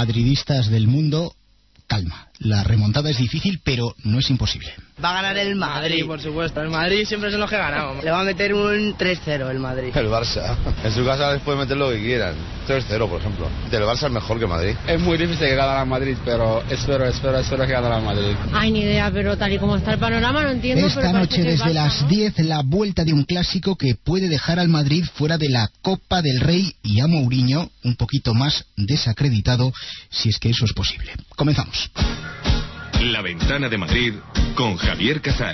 madridistas del mundo, calma. La remontada es difícil, pero no es imposible. Va a ganar el Madrid, por supuesto. El Madrid siempre es lo que ganamos. Le va a meter un 3-0 el Madrid. El Barça. En su casa les puede meter lo que quieran. 3-0, por ejemplo. El Barça es mejor que Madrid. Es muy difícil que ganara el Madrid, pero espero que ganara el Madrid. Ay, ni idea, pero tal y como está el panorama no entiendo. Esta noche desde las 10 la vuelta de un clásico que puede dejar al Madrid fuera de la Copa del Rey y a Mourinho un poquito más desacreditado, si es que eso es posible. Comenzamos. La Ventana de Madrid con Javier Casal.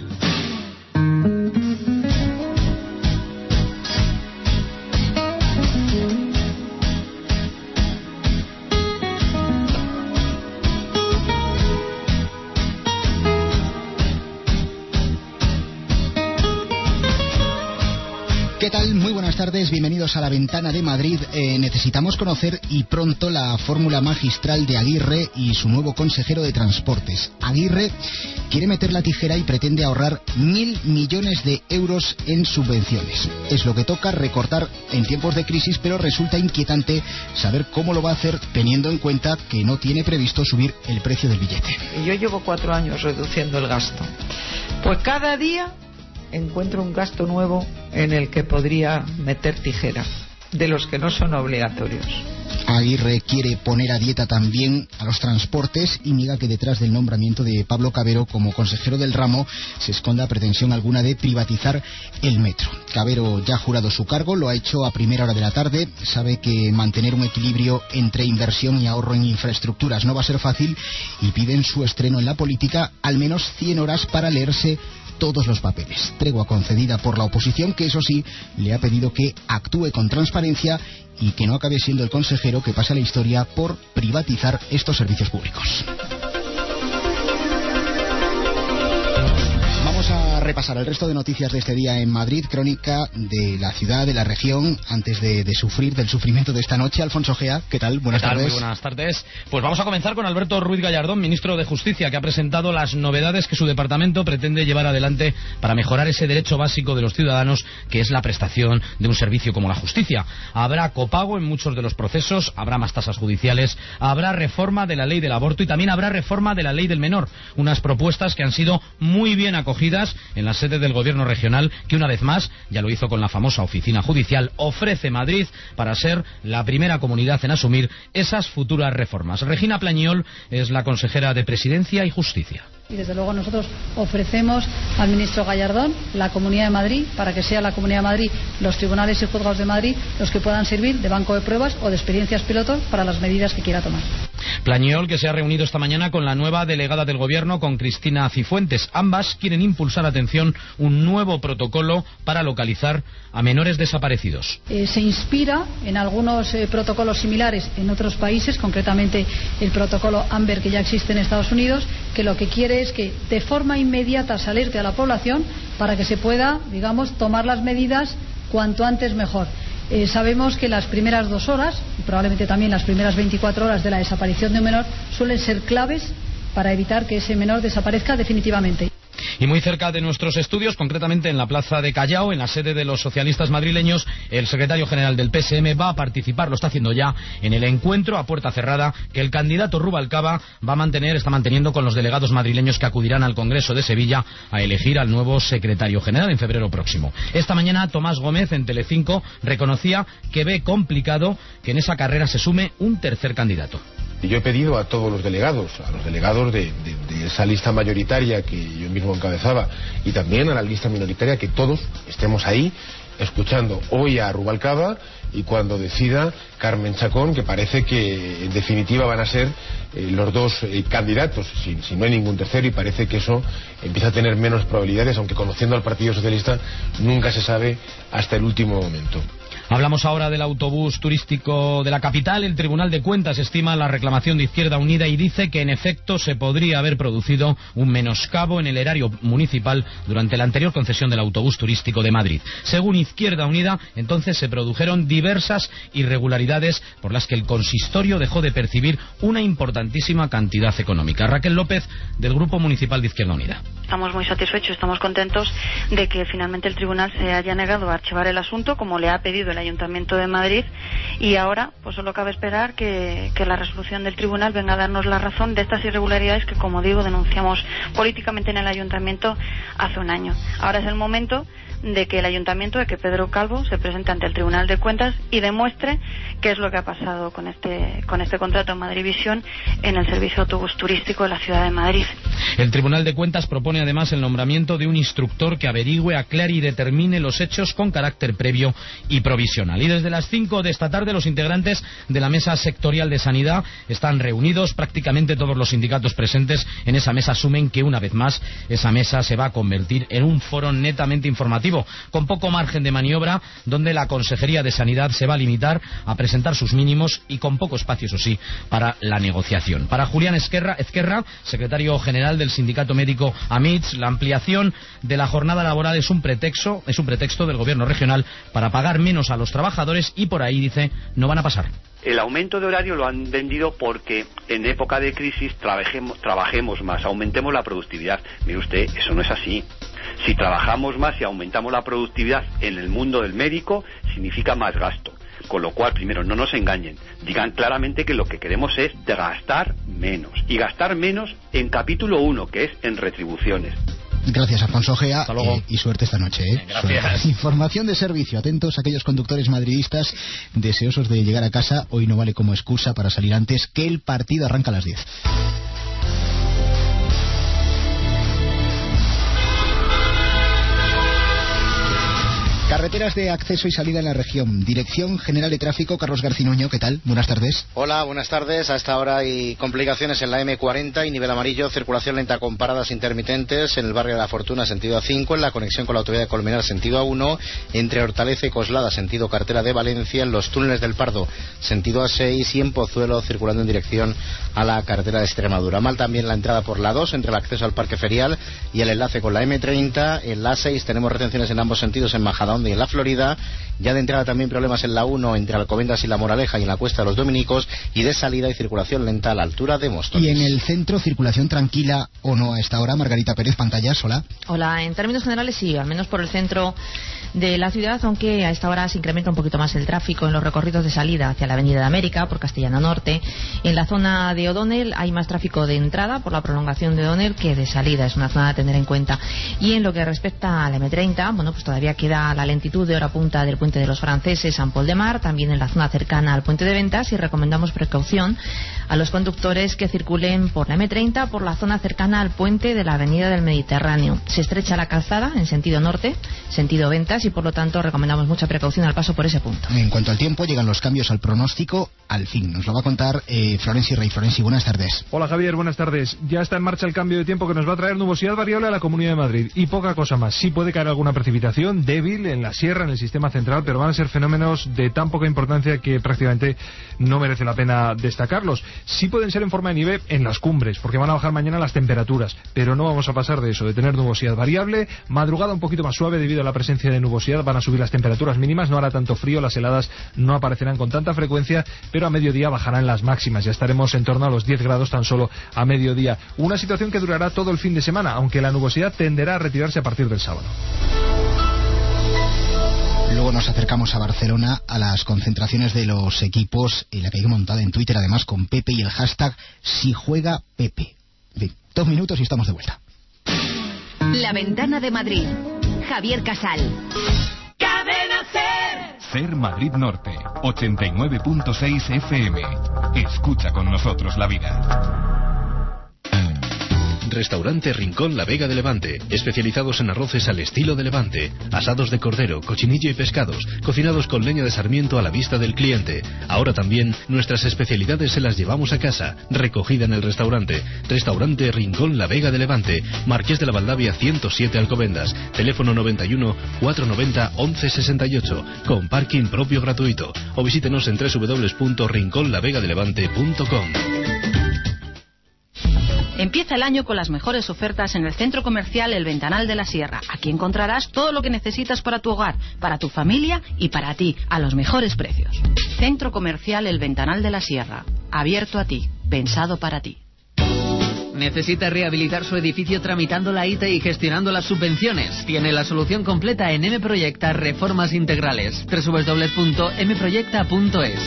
¿Qué tal? Muy buenas tardes, bienvenidos a La Ventana de Madrid. Necesitamos conocer y pronto la fórmula magistral de Aguirre y su nuevo consejero de Transportes. Aguirre quiere meter la tijera y pretende ahorrar 1.000 millones de euros en subvenciones. Es lo que toca, recortar en tiempos de crisis, pero resulta inquietante saber cómo lo va a hacer teniendo en cuenta que no tiene previsto subir el precio del billete. Yo llevo 4 años reduciendo el gasto. Pues cada día encuentro un gasto nuevo en el que podría meter tijera, de los que no son obligatorios. Aguirre quiere poner a dieta también a los transportes y niega que detrás del nombramiento de Pablo Cabero como consejero del ramo se esconda pretensión alguna de privatizar el metro. Cabero ya ha jurado su cargo, lo ha hecho a primera hora de la tarde, sabe que mantener un equilibrio entre inversión y ahorro en infraestructuras no va a ser fácil y piden su estreno en la política al menos 100 horas para leerse todos los papeles. Tregua concedida por la oposición, que eso sí, le ha pedido que actúe con transparencia y que no acabe siendo el consejero que pasa la historia por privatizar estos servicios públicos. Vamos a repasar el resto de noticias de este día en Madrid, crónica de la ciudad, de la región, antes de sufrir del sufrimiento de esta noche. Alfonso Gea, ¿qué tal? Buenas tardes. Muy buenas tardes. Pues vamos a comenzar con Alberto Ruiz Gallardón, ministro de Justicia, que ha presentado las novedades que su departamento pretende llevar adelante para mejorar ese derecho básico de los ciudadanos, que es la prestación de un servicio como la justicia. Habrá copago en muchos de los procesos, habrá más tasas judiciales, habrá reforma de la ley del aborto y también habrá reforma de la ley del menor. Unas propuestas que han sido muy bien acogidas en la sede del gobierno regional, que una vez más, ya lo hizo con la famosa oficina judicial, ofrece Madrid para ser la primera comunidad en asumir esas futuras reformas. Regina Plañiol es la consejera de Presidencia y Justicia. Y desde luego nosotros ofrecemos al ministro Gallardón la Comunidad de Madrid para que sea la Comunidad de Madrid, los tribunales y juzgados de Madrid los que puedan servir de banco de pruebas o de experiencias pilotos para las medidas que quiera tomar. Plañiol, que se ha reunido esta mañana con la nueva delegada del gobierno, con Cristina Cifuentes. Ambas quieren impulsar, atención, un nuevo protocolo para localizar a menores desaparecidos. Se inspira en algunos protocolos similares en otros países, concretamente el protocolo Amber que ya existe en Estados Unidos, que lo que quiere es que de forma inmediata se alerte a la población para que se pueda, digamos, tomar las medidas cuanto antes mejor. Sabemos que las primeras 2 horas, y probablemente también las primeras 24 horas de la desaparición de un menor, suelen ser claves para evitar que ese menor desaparezca definitivamente. Y muy cerca de nuestros estudios, concretamente en la plaza de Callao, en la sede de los socialistas madrileños, el secretario general del PSM va a participar, lo está haciendo ya, en el encuentro a puerta cerrada que el candidato Rubalcaba está manteniendo con los delegados madrileños que acudirán al Congreso de Sevilla a elegir al nuevo secretario general en febrero próximo. Esta mañana Tomás Gómez en Telecinco reconocía que ve complicado que en esa carrera se sume un tercer candidato. Yo he pedido a todos los delegados, de esa lista mayoritaria que yo mismo encabezaba y también a la lista minoritaria, que todos estemos ahí escuchando hoy a Rubalcaba y cuando decida Carmen Chacón, que parece que en definitiva van a ser los dos candidatos, si no hay ningún tercero, y parece que eso empieza a tener menos probabilidades, aunque conociendo al Partido Socialista nunca se sabe hasta el último momento. Hablamos ahora del autobús turístico de la capital. El Tribunal de Cuentas estima la reclamación de Izquierda Unida y dice que en efecto se podría haber producido un menoscabo en el erario municipal durante la anterior concesión del autobús turístico de Madrid. Según Izquierda Unida, entonces se produjeron diversas irregularidades por las que el consistorio dejó de percibir una importantísima cantidad económica. Raquel López, del Grupo Municipal de Izquierda Unida. Estamos muy satisfechos, estamos contentos de que finalmente el tribunal se haya negado a archivar el asunto, como le ha pedido el el Ayuntamiento de Madrid, y ahora pues solo cabe esperar que la resolución del tribunal venga a darnos la razón de estas irregularidades que, como digo, denunciamos políticamente en el Ayuntamiento hace un año. Ahora es el momento de que el Ayuntamiento, de que Pedro Calvo se presente ante el Tribunal de Cuentas y demuestre qué es lo que ha pasado con este contrato en Madrivisión en el servicio de autobús turístico de la ciudad de Madrid. El Tribunal de Cuentas propone además el nombramiento de un instructor que averigüe, aclare y determine los hechos con carácter previo y provisional. Y desde las 5 de esta tarde los integrantes de la Mesa Sectorial de Sanidad están reunidos. Prácticamente todos los sindicatos presentes en esa mesa asumen que una vez más esa mesa se va a convertir en un foro netamente informativo, con poco margen de maniobra, donde la Consejería de Sanidad se va a limitar a presentar sus mínimos y con poco espacio, eso sí, para la negociación. Para Julián Ezquerra, secretario general del sindicato médico AMITS, la ampliación de la jornada laboral es un pretexto del gobierno regional para pagar menos a los trabajadores y por ahí, dice, no van a pasar. El aumento de horario lo han vendido porque en época de crisis trabajemos más, aumentemos la productividad. Mire usted, eso no es así. Si trabajamos más y aumentamos la productividad en el mundo del médico, significa más gasto. Con lo cual, primero, no nos engañen. Digan claramente que lo que queremos es gastar menos. Y gastar menos en capítulo 1, que es en retribuciones. Gracias, Alfonso Gea, y suerte esta noche. Gracias. Información de servicio. Atentos a aquellos conductores madridistas deseosos de llegar a casa. Hoy no vale como excusa para salir antes, que el partido arranca a las 10. Carreteras de acceso y salida en la región. Dirección General de Tráfico, Carlos Garcinuño, ¿qué tal? Buenas tardes. Hola, buenas tardes. A esta hora hay complicaciones en la M40 y nivel amarillo, circulación lenta con paradas intermitentes en el barrio de la Fortuna, sentido A5, en la conexión con la autovía de Colmenar, sentido A1, entre Hortaleza y Coslada, sentido Cartera de Valencia, en los túneles del Pardo, sentido A6, y en Pozuelo, circulando en dirección a la carretera de Extremadura. Mal también la entrada por la 2, entre el acceso al Parque Ferial y el enlace con la M30. En la 6 tenemos retenciones en ambos sentidos en Majadahonda y en la Florida. Ya de entrada también problemas en la 1 entre Alcobendas y La Moraleja y en la Cuesta de los Dominicos, y de salida y circulación lenta a la altura de Móstoles. Y en el centro, circulación tranquila o no a esta hora. Margarita Pérez, pantallas, hola. Hola, en términos generales sí, al menos por el centro de la ciudad, aunque a esta hora se incrementa un poquito más el tráfico en los recorridos de salida hacia la Avenida de América por Castellana Norte. En la zona de O'Donnell hay más tráfico de entrada por la prolongación de O'Donnell que de salida, es una zona a tener en cuenta. Y en lo que respecta a la M30, bueno, pues todavía queda la lentitud de hora punta del puente de los Franceses, San Pol de Mar, también en la zona cercana al puente de Ventas, y recomendamos precaución a los conductores que circulen por la M30 por la zona cercana al puente de la Avenida del Mediterráneo. Se estrecha la calzada en sentido norte, sentido Ventas, y por lo tanto recomendamos mucha precaución al paso por ese punto. En cuanto al tiempo, llegan los cambios al pronóstico. Al fin, nos lo va a contar Florenci Rey. Florenci, buenas tardes. Hola Javier, buenas tardes. Ya está en marcha el cambio de tiempo que nos va a traer nubosidad variable a la Comunidad de Madrid y poca cosa más. Sí puede caer alguna precipitación débil en la sierra, en el sistema central, pero van a ser fenómenos de tan poca importancia que prácticamente no merece la pena destacarlos. Sí pueden ser en forma de nieve en las cumbres, porque van a bajar mañana las temperaturas, pero no vamos a pasar de eso, de tener nubosidad variable. Madrugada un poquito más suave debido a la presencia de nubosidad, van a subir las temperaturas mínimas, no hará tanto frío, las heladas no aparecerán con tanta frecuencia, pero a mediodía bajarán las máximas, ya estaremos en torno a los 10 grados tan solo a mediodía. Una situación que durará todo el fin de semana, aunque la nubosidad tenderá a retirarse a partir del sábado. Luego nos acercamos a Barcelona, a las concentraciones de los equipos, en la que hay montada en Twitter, además con Pepe y el hashtag Si Juega Pepe. Bien, 2 minutos y estamos de vuelta. La Ventana de Madrid. Javier Casal. Cadena Ser. Ser Madrid Norte, 89.6 FM. Escucha con nosotros la vida. Restaurante Rincón La Vega de Levante, especializados en arroces al estilo de Levante, asados de cordero, cochinillo y pescados, cocinados con leña de sarmiento a la vista del cliente. Ahora también nuestras especialidades se las llevamos a casa, recogida en el restaurante. Restaurante Rincón La Vega de Levante, Marqués de la Valdavia 107 Alcobendas, teléfono 91 490 1168, con parking propio gratuito, o visítenos en www.rinconlavegadelevante.com. Empieza el año con las mejores ofertas en el Centro Comercial El Ventanal de la Sierra. Aquí encontrarás todo lo que necesitas para tu hogar, para tu familia y para ti, a los mejores precios. Centro Comercial El Ventanal de la Sierra. Abierto a ti, pensado para ti. ¿Necesita rehabilitar su edificio tramitando la ITE y gestionando las subvenciones? Tiene la solución completa en M-Proyecta Reformas Integrales. www.mproyecta.es.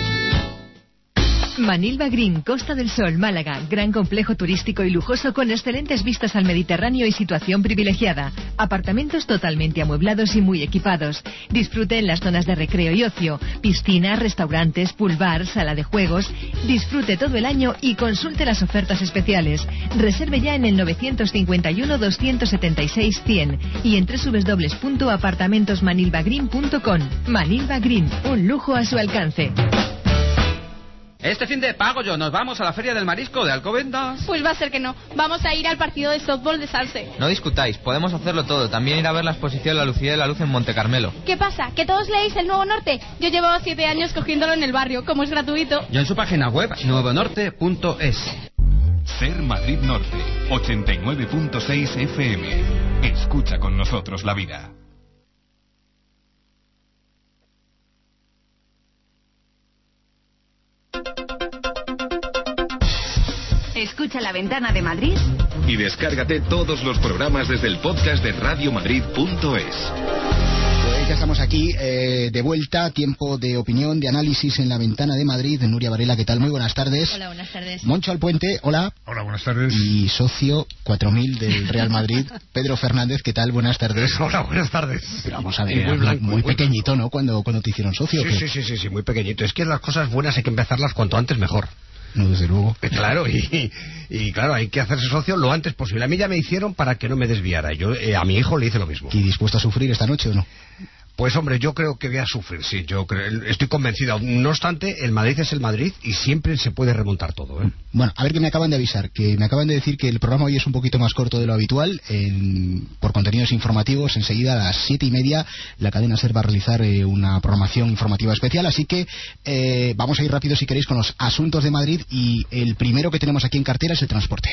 Manilva Green, Costa del Sol, Málaga. Gran complejo turístico y lujoso con excelentes vistas al Mediterráneo y situación privilegiada. Apartamentos totalmente amueblados y muy equipados. Disfrute en las zonas de recreo y ocio. Piscinas, restaurantes, pool bar, sala de juegos. Disfrute todo el año y consulte las ofertas especiales. Reserve ya en el 951-276-100 y en www.apartamentosmanilvagreen.com. Manilva Green, un lujo a su alcance. Este fin de pago yo, ¿nos vamos a la Feria del Marisco de Alcobendas? Pues va a ser que no. Vamos a ir al partido de softball de Salse. No discutáis, podemos hacerlo todo. También ir a ver la exposición La Lucía de la Luz en Monte Carmelo. ¿Qué pasa? ¿Que todos leéis El Nuevo Norte? Yo llevo 7 años cogiéndolo en el barrio, como es gratuito. Yo en su página web, nuevonorte.es. Ser Madrid Norte, 89.6 FM. Escucha con nosotros la vida. Escucha La Ventana de Madrid y descárgate todos los programas desde el podcast de radiomadrid.es. Pues ya estamos aquí de vuelta, tiempo de opinión, de análisis en La Ventana de Madrid. Nuria Varela, ¿qué tal? Muy buenas tardes. Hola, buenas tardes. Moncho Alpuente, hola. Hola, buenas tardes. Y socio 4000 del Real Madrid, Pedro Fernández, ¿qué tal? Buenas tardes. Hola, buenas tardes. Pero vamos a ver, muy blanco, muy pequeñito, ¿no? Cuando te hicieron socio. Sí, muy pequeñito. Es que las cosas buenas hay que empezarlas cuanto antes mejor. No, desde luego. Claro, y claro, hay que hacerse socio lo antes posible. A mí ya me hicieron para que no me desviara. Yo a mi hijo le hice lo mismo. ¿Y dispuesto a sufrir esta noche o no? Pues hombre, yo creo que voy a sufrir, sí, estoy convencido. No obstante, el Madrid es el Madrid y siempre se puede remontar todo, ¿eh? Bueno, a ver, que me acaban de avisar, que me acaban de decir que el programa hoy es un poquito más corto de lo habitual, por contenidos informativos. Enseguida a las 7:30 la cadena SER va a realizar una programación informativa especial, así que vamos a ir rápido, si queréis, con los asuntos de Madrid, y el primero que tenemos aquí en cartera es el transporte.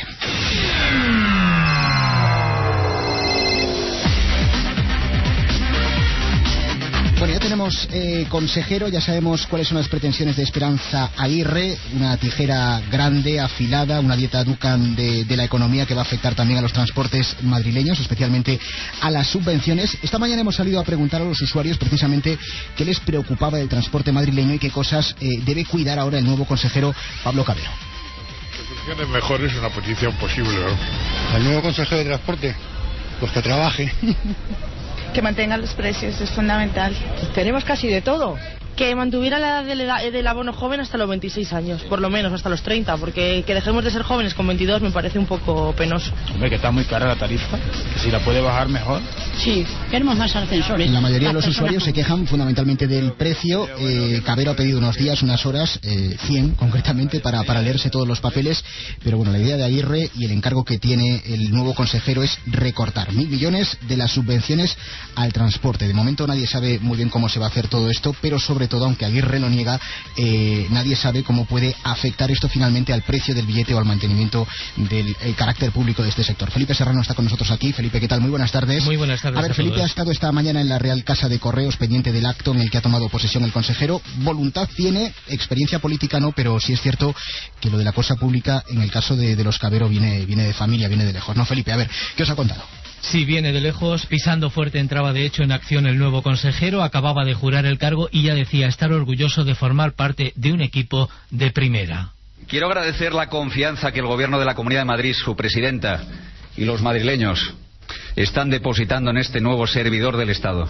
Bueno, ya tenemos consejero, ya sabemos cuáles son las pretensiones de Esperanza Aguirre, una tijera grande, afilada, una dieta Dukan de la economía que va a afectar también a los transportes madrileños, especialmente a las subvenciones. Esta mañana hemos salido a preguntar a los usuarios precisamente qué les preocupaba del transporte madrileño y qué cosas debe cuidar ahora el nuevo consejero Pablo Cabero. Posiciones mejores es una posición posible, ¿no? El nuevo consejero de transporte, pues que trabaje. Que mantengan los precios, es fundamental. Tenemos casi de todo. Que mantuviera la edad del abono joven hasta los 26 años, por lo menos hasta los 30, porque que dejemos de ser jóvenes con 22 me parece un poco penoso. Hombre, que está muy cara la tarifa, que si la puede bajar mejor. Sí, queremos más ascensores. La mayoría de los usuarios se quejan fundamentalmente del precio. Cabero ha pedido unos días, unas horas, 100 concretamente, para leerse todos los papeles, pero bueno, la idea de Aguirre y el encargo que tiene el nuevo consejero es recortar 1.000 millones de las subvenciones al transporte. De momento nadie sabe muy bien cómo se va a hacer todo esto, pero sobre todo, aunque Aguirre lo niega, nadie sabe cómo puede afectar esto finalmente al precio del billete o al mantenimiento del carácter público de este sector. Felipe Serrano está con nosotros aquí. Felipe, ¿qué tal? Muy buenas tardes. Muy buenas tardes. A ver, Felipe ha estado esta mañana en la Real Casa de Correos pendiente del acto en el que ha tomado posesión el consejero. Voluntad tiene, experiencia política no, pero sí es cierto que lo de la cosa pública en el caso de los Cabero viene de familia, viene de lejos. ¿No, Felipe? A ver, ¿qué os ha contado? Sí, viene de lejos, pisando fuerte entraba de hecho en acción el nuevo consejero, acababa de jurar el cargo y ya decía estar orgulloso de formar parte de un equipo de primera. Quiero agradecer la confianza que el Gobierno de la Comunidad de Madrid, su presidenta y los madrileños están depositando en este nuevo servidor del Estado.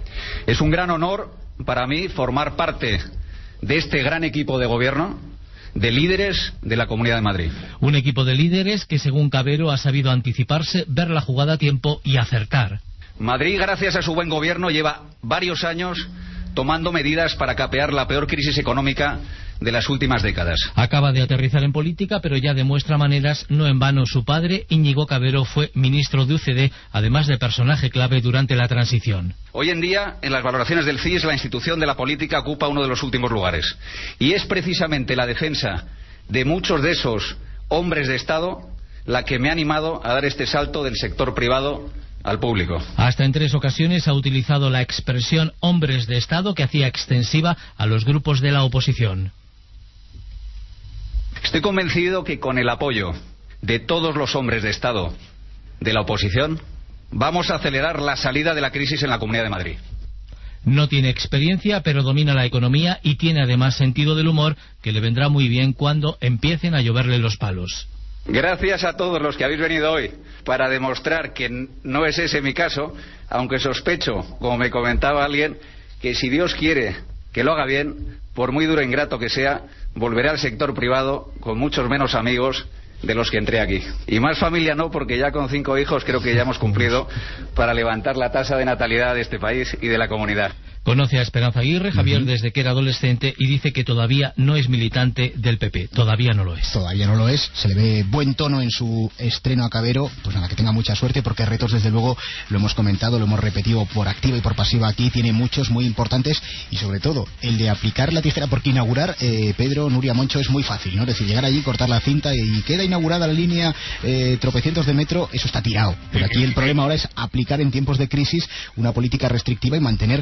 Es un gran honor para mí formar parte de este gran equipo de gobierno, de líderes de la Comunidad de Madrid. Un equipo de líderes que, según Cabero, ha sabido anticiparse, ver la jugada a tiempo y acertar. Madrid, gracias a su buen gobierno, lleva varios años tomando medidas para capear la peor crisis económica de las últimas décadas. Acaba de aterrizar en política, pero ya demuestra maneras. No en vano su padre, Íñigo Cabero, fue ministro de UCD, además de personaje clave durante la transición. Hoy en día, en las valoraciones del CIS, la institución de la política ocupa uno de los últimos lugares. Y es precisamente la defensa de muchos de esos hombres de Estado la que me ha animado a dar este salto del sector privado al público. Hasta en 3 ocasiones ha utilizado la expresión hombres de Estado, que hacía extensiva a los grupos de la oposición. Estoy convencido que con el apoyo de todos los hombres de Estado de la oposición, vamos a acelerar la salida de la crisis en la Comunidad de Madrid. No tiene experiencia, pero domina la economía y tiene además sentido del humor, que le vendrá muy bien cuando empiecen a lloverle los palos. Gracias a todos los que habéis venido hoy para demostrar que no es ese mi caso, aunque sospecho, como me comentaba alguien, que si Dios quiere que lo haga bien, por muy duro e ingrato que sea, volveré al sector privado con muchos menos amigos de los que entré aquí. Y más familia no, porque ya con 5 hijos creo que ya hemos cumplido para levantar la tasa de natalidad de este país y de la comunidad. Conoce a Esperanza Aguirre, Javier, desde que era adolescente, y dice que todavía no es militante del PP. Todavía no lo es. Todavía no lo es. Se le ve buen tono en su estreno a Cabero. Pues nada, que tenga mucha suerte, porque retos, desde luego, lo hemos comentado, lo hemos repetido por activa y por pasiva aquí. Tiene muchos muy importantes, y sobre todo el de aplicar la tijera, porque inaugurar, Pedro, Nuria, Moncho, es muy fácil, ¿no? Es decir, llegar allí, cortar la cinta y queda inaugurada la línea tropecientos de metro, eso está tirado. Pero aquí el problema ahora es aplicar en tiempos de crisis una política restrictiva y mantener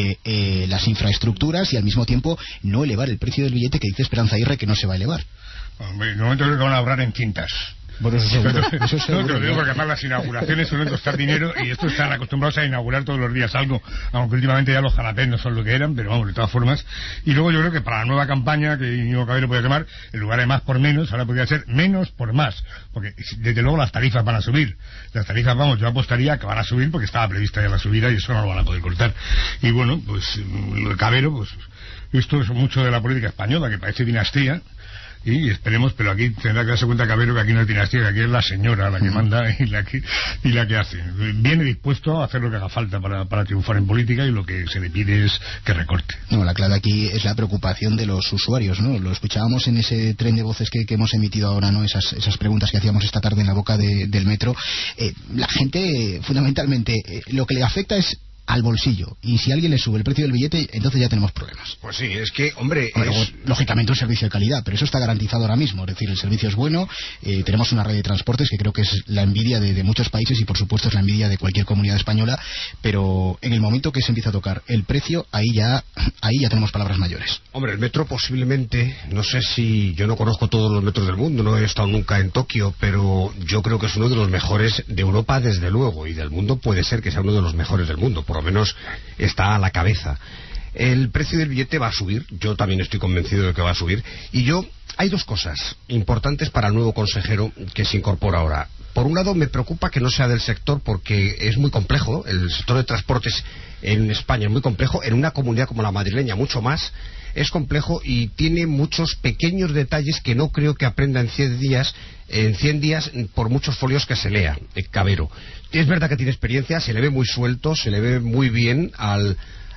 las infraestructuras y al mismo tiempo no elevar el precio del billete, que dice Esperanza Aguirre que no se va a elevar. Hombre, de momento creo que van a ahorrar en cintas. Bueno, eso seguro. Eso seguro, no, te lo digo porque además las inauguraciones suelen costar dinero y estos están acostumbrados a inaugurar todos los días algo, aunque últimamente ya los canapés no son lo que eran, pero vamos, de todas formas. Y luego yo creo que para la nueva campaña que Íñigo Cabero puede tomar, en lugar de más por menos, ahora podría ser menos por más, porque desde luego las tarifas van a subir. Las tarifas, vamos, yo apostaría que van a subir porque estaba prevista ya la subida y eso no lo van a poder cortar. Y bueno, pues lo de Cabero, pues esto es mucho de la política española, que parece dinastía. Y esperemos, pero aquí tendrá que darse cuenta Cabero que aquí no es dinastía, que aquí es la señora la que manda y la que hace. Viene dispuesto a hacer lo que haga falta para triunfar en política, y lo que se le pide es que recorte. No, la clave aquí es la preocupación de los usuarios, ¿no? Lo escuchábamos en ese tren de voces que hemos emitido ahora, ¿no? Esas preguntas que hacíamos esta tarde en la boca del metro. La gente, fundamentalmente, lo que le afecta es al bolsillo, y si alguien le sube el precio del billete, entonces ya tenemos problemas. Pues sí, es que, hombre, lógicamente un servicio de calidad, pero eso está garantizado ahora mismo, es decir, el servicio es bueno, tenemos una red de transportes que creo que es la envidia de muchos países, y por supuesto es la envidia de cualquier comunidad española, pero en el momento que se empieza a tocar el precio, ahí ya tenemos palabras mayores. Hombre, el metro posiblemente, no sé si, yo no conozco todos los metros del mundo, no he estado nunca en Tokio, pero yo creo que es uno de los mejores de Europa, desde luego, y del mundo puede ser que sea uno de los mejores del mundo. Por lo menos está a la cabeza. El precio del billete va a subir, yo también estoy convencido de que va a subir, y hay dos cosas importantes para el nuevo consejero que se incorpora ahora. Por un lado, me preocupa que no sea del sector, porque es muy complejo, el sector de transportes en España es muy complejo, en una comunidad como la madrileña mucho más, es complejo y tiene muchos pequeños detalles que no creo que aprenda en 100 días por muchos folios que se lea, Cabero. Es verdad que tiene experiencia, se le ve muy suelto, se le ve muy bien al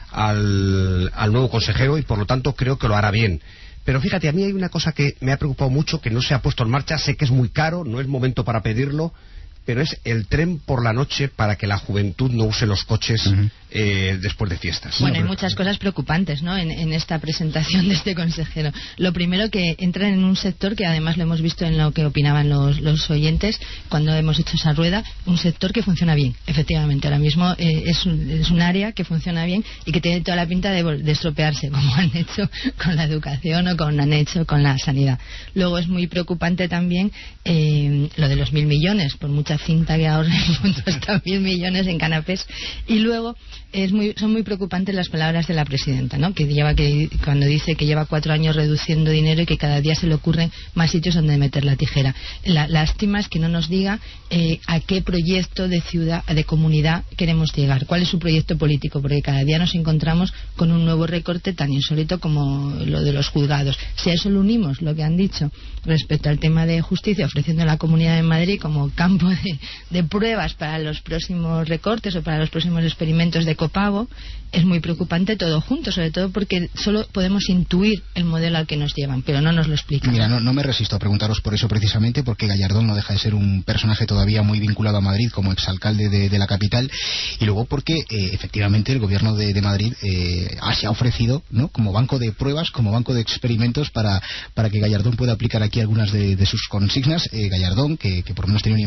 nuevo consejero, y por lo tanto creo que lo hará bien. Pero fíjate, a mí hay una cosa que me ha preocupado mucho, que no se ha puesto en marcha, sé que es muy caro, no es momento para pedirlo, pero es el tren por la noche para que la juventud no use los coches después de fiestas. Bueno, hay muchas cosas preocupantes, ¿no?, en esta presentación de este consejero. Lo primero, que entran en un sector que además lo hemos visto en lo que opinaban los oyentes cuando hemos hecho esa rueda, un sector que funciona bien, efectivamente. Ahora mismo es un área que funciona bien y que tiene toda la pinta de estropearse, como han hecho con la educación o como han hecho con la sanidad. Luego es muy preocupante también lo de los 1.000 millones, por mucha cinta que ahorren, hasta 1.000 millones en canapés. Y luego son muy preocupantes las palabras de la presidenta, ¿no?, cuando dice que lleva 4 años reduciendo dinero y que cada día se le ocurren más sitios donde meter la tijera. La lástima es que no nos diga a qué proyecto de ciudad, de comunidad queremos llegar, cuál es su proyecto político, porque cada día nos encontramos con un nuevo recorte tan insólito como lo de los juzgados. Si a eso lo unimos lo que han dicho respecto al tema de justicia, ofreciendo a la Comunidad de Madrid como campo de pruebas para los próximos recortes o para los próximos experimentos de copago, es muy preocupante todo junto, sobre todo porque solo podemos intuir el modelo al que nos llevan, pero no nos lo explican. Mira, no me resisto a preguntaros por eso precisamente, porque Gallardón no deja de ser un personaje todavía muy vinculado a Madrid como exalcalde de la capital, y luego porque efectivamente el gobierno de Madrid se ha ofrecido, ¿no?, como banco de pruebas, como banco de experimentos para que Gallardón pueda aplicar aquí algunas de sus consignas. Gallardón, que por lo menos tiene una imagen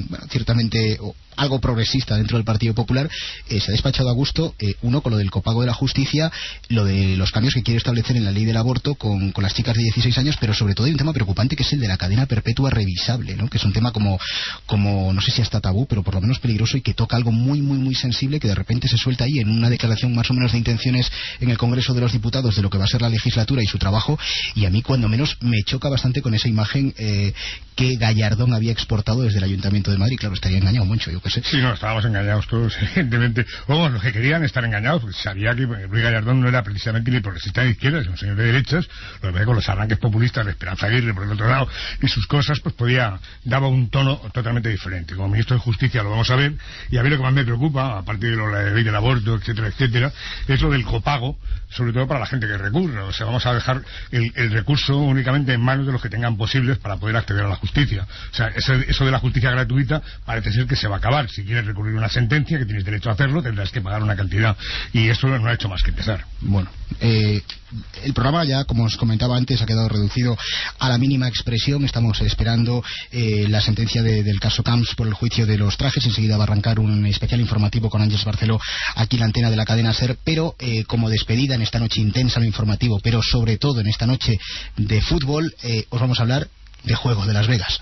ciertamente algo progresista dentro del Partido Popular, se ha despachado a gusto, uno con lo del copago de la justicia, lo de los cambios que quiere establecer en la ley del aborto con las chicas de 16 años, pero sobre todo hay un tema preocupante que es el de la cadena perpetua revisable, ¿no? Que es un tema como no sé si hasta tabú, pero por lo menos peligroso, y que toca algo muy muy muy sensible, que de repente se suelta ahí en una declaración más o menos de intenciones en el Congreso de los Diputados de lo que va a ser la legislatura y su trabajo, y a mí cuando menos me choca bastante con esa imagen que Gallardón había exportado desde el Ayuntamiento de Madrid. Claro, estaría engañado, Moncho, yo qué sé. Sí, no, estábamos engañados todos, evidentemente. Vamos, los que querían estar engañados, porque sabía que Luis Gallardón no era precisamente ni progresista de izquierdas, sino un señor de derechas, lo que con los arranques populistas de Esperanza Aguirre por el otro lado, y sus cosas, pues daba un tono totalmente diferente. Como ministro de Justicia lo vamos a ver, y a mí lo que más me preocupa, aparte de la ley del aborto, etcétera, etcétera, es lo del copago, sobre todo para la gente que recurre. O sea, vamos a dejar el recurso únicamente en manos de los que tengan posibles para poder acceder a la justicia. O sea, eso de la justicia gratuita parece ser que se va a acabar. Si quieres recurrir a una sentencia, que tienes derecho a hacerlo, tendrás que pagar una cantidad, y eso no ha hecho más que empezar. Bueno, el programa ya, como os comentaba antes, ha quedado reducido a la mínima expresión. Estamos esperando la sentencia del caso Camps por el juicio de los trajes. Enseguida va a arrancar un especial informativo con Ángeles Barceló aquí en la antena de la cadena SER, pero como despedida en esta noche intensa lo informativo, pero sobre todo en esta noche de fútbol, os vamos a hablar de Juegos de Las Vegas.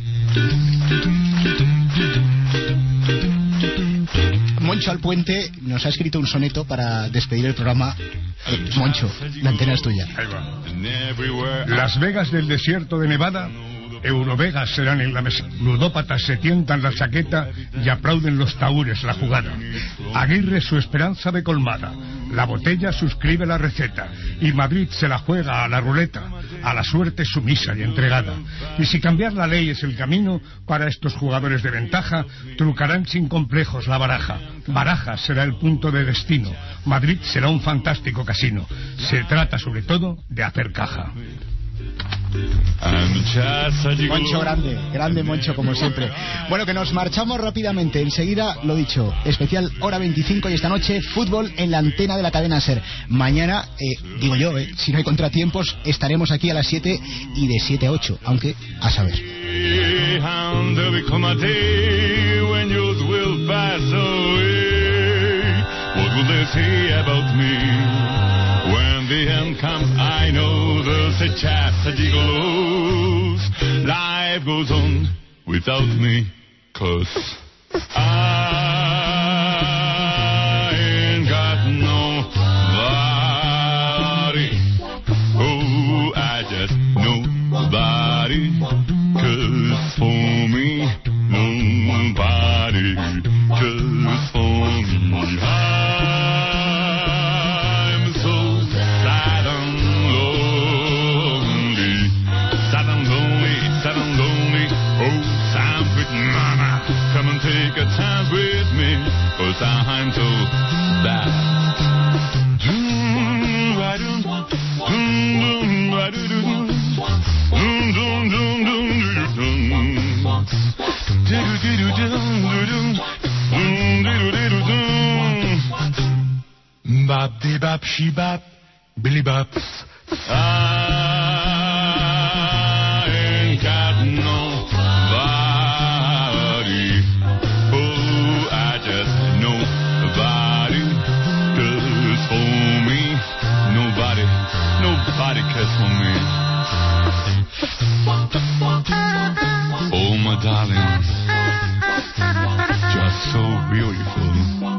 Moncho Alpuente nos ha escrito un soneto para despedir el programa. Moncho, la antena es tuya. Ahí va. Las Vegas del desierto de Nevada, Eurovegas serán en la mesa. Ludópatas se tientan la chaqueta y aplauden los tahúres la jugada. Aguirre su esperanza ve colmada. La botella suscribe la receta. Y Madrid se la juega a la ruleta, a la suerte sumisa y entregada. Y si cambiar la ley es el camino para estos jugadores de ventaja, trucarán sin complejos la baraja. Barajas será el punto de destino. Madrid será un fantástico casino. Se trata sobre todo de hacer caja. Moncho, grande Moncho, como siempre. Bueno, que nos marchamos rápidamente. Enseguida, lo dicho, especial hora 25, y esta noche fútbol en la antena de la cadena SER. Mañana, digo yo, si no hay contratiempos, estaremos aquí a las 7 y de 7 a 8, aunque a saber. When the end comes, I know they'll say chastity glows. Life goes on without me, 'cause I ain't got nobody. Oh, I just nobody. 'Cause for me, nobody. 'Cause for me, take a chance with me, 'cause I'm so bad. Bop de bop she bop, Billy bops. I ain't got nobody. Oh, I just nobody. 'Cause for me, nobody cares for me. Oh, my darling, just so beautiful.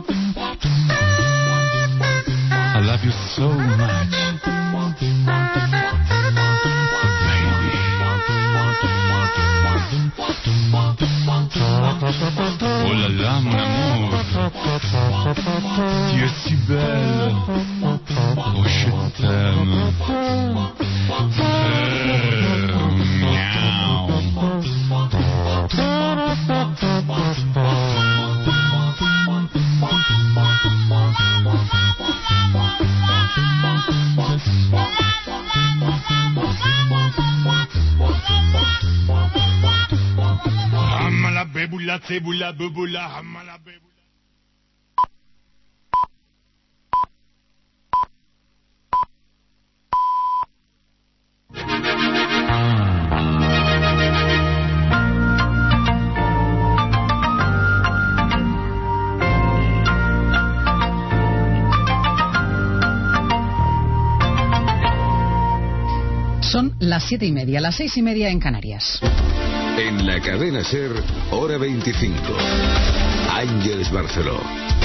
I love you so much, baby. Oh là là, mon amour, tu es si belle. Oh, je t'aime. Miaou. Hamala bebula cebula bubula hamala bebula. Son las 7:30, las 6:30 en Canarias. En la cadena SER, hora 25. Ángeles Barceló.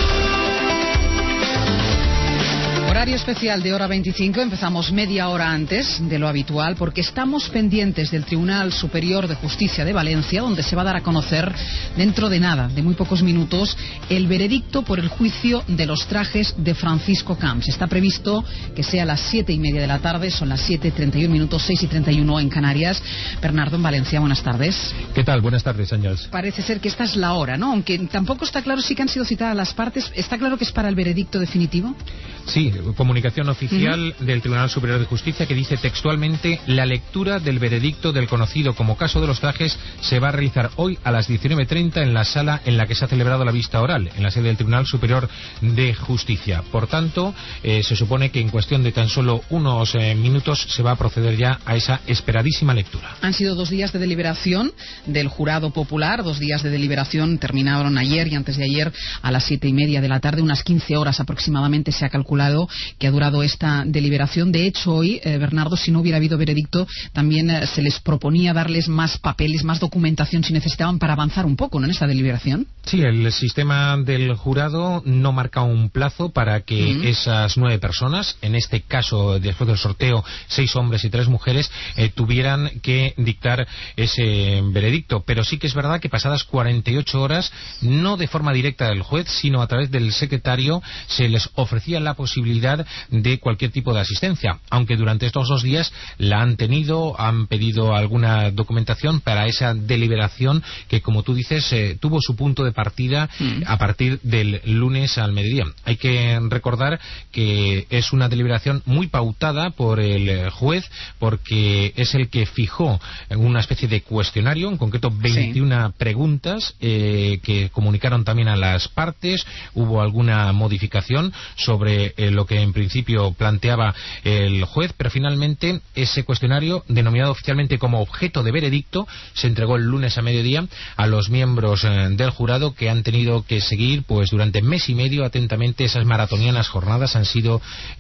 Horario especial de hora 25, empezamos media hora antes de lo habitual porque estamos pendientes del Tribunal Superior de Justicia de Valencia, donde se va a dar a conocer dentro de nada, de muy pocos minutos, el veredicto por el juicio de los trajes de Francisco Camps. Está previsto que sea a las 7:30 de la tarde, son las 7:31 minutos, 6:31 en Canarias. Bernardo, en Valencia, buenas tardes. ¿Qué tal? Buenas tardes, Ángels. Parece ser que esta es la hora, ¿no? Aunque tampoco está claro si que han sido citadas las partes. ¿Está claro que es para el veredicto definitivo? Sí, comunicación oficial del Tribunal Superior de Justicia que dice textualmente: la lectura del veredicto del conocido como caso de los trajes se va a realizar hoy a las 19:30 en la sala en la que se ha celebrado la vista oral, en la sede del Tribunal Superior de Justicia. Por tanto, se supone que en cuestión de tan solo unos minutos se va a proceder ya a esa esperadísima lectura. Han sido 2 días de deliberación del jurado popular, 2 días de deliberación, terminaron ayer y antes de ayer a las 7:30 de la tarde, unas 15 horas aproximadamente se ha calculado que ha durado esta deliberación. De hecho, hoy, Bernardo, si no hubiera habido veredicto, también se les proponía darles más papeles, más documentación si necesitaban para avanzar un poco, ¿no?, en esta deliberación. Sí, el sistema del jurado no marca un plazo para que esas 9 personas, en este caso, después del sorteo, 6 hombres y 3 mujeres, tuvieran que dictar ese veredicto. Pero sí que es verdad que pasadas 48 horas, no de forma directa del juez, sino a través del secretario, se les ofrecía la posibilidad de cualquier tipo de asistencia, aunque durante estos 2 días la han tenido, han pedido alguna documentación para esa deliberación que, como tú dices, tuvo su punto de partida a partir del lunes al mediodía. Hay que recordar que es una deliberación muy pautada por el juez, porque es el que fijó una especie de cuestionario, en concreto 21 preguntas que comunicaron también a las partes. Hubo alguna modificación sobre lo que en principio planteaba el juez, pero finalmente ese cuestionario, denominado oficialmente como objeto de veredicto, se entregó el lunes a mediodía a los miembros del jurado, que han tenido que seguir pues durante mes y medio atentamente esas maratonianas jornadas. Han sido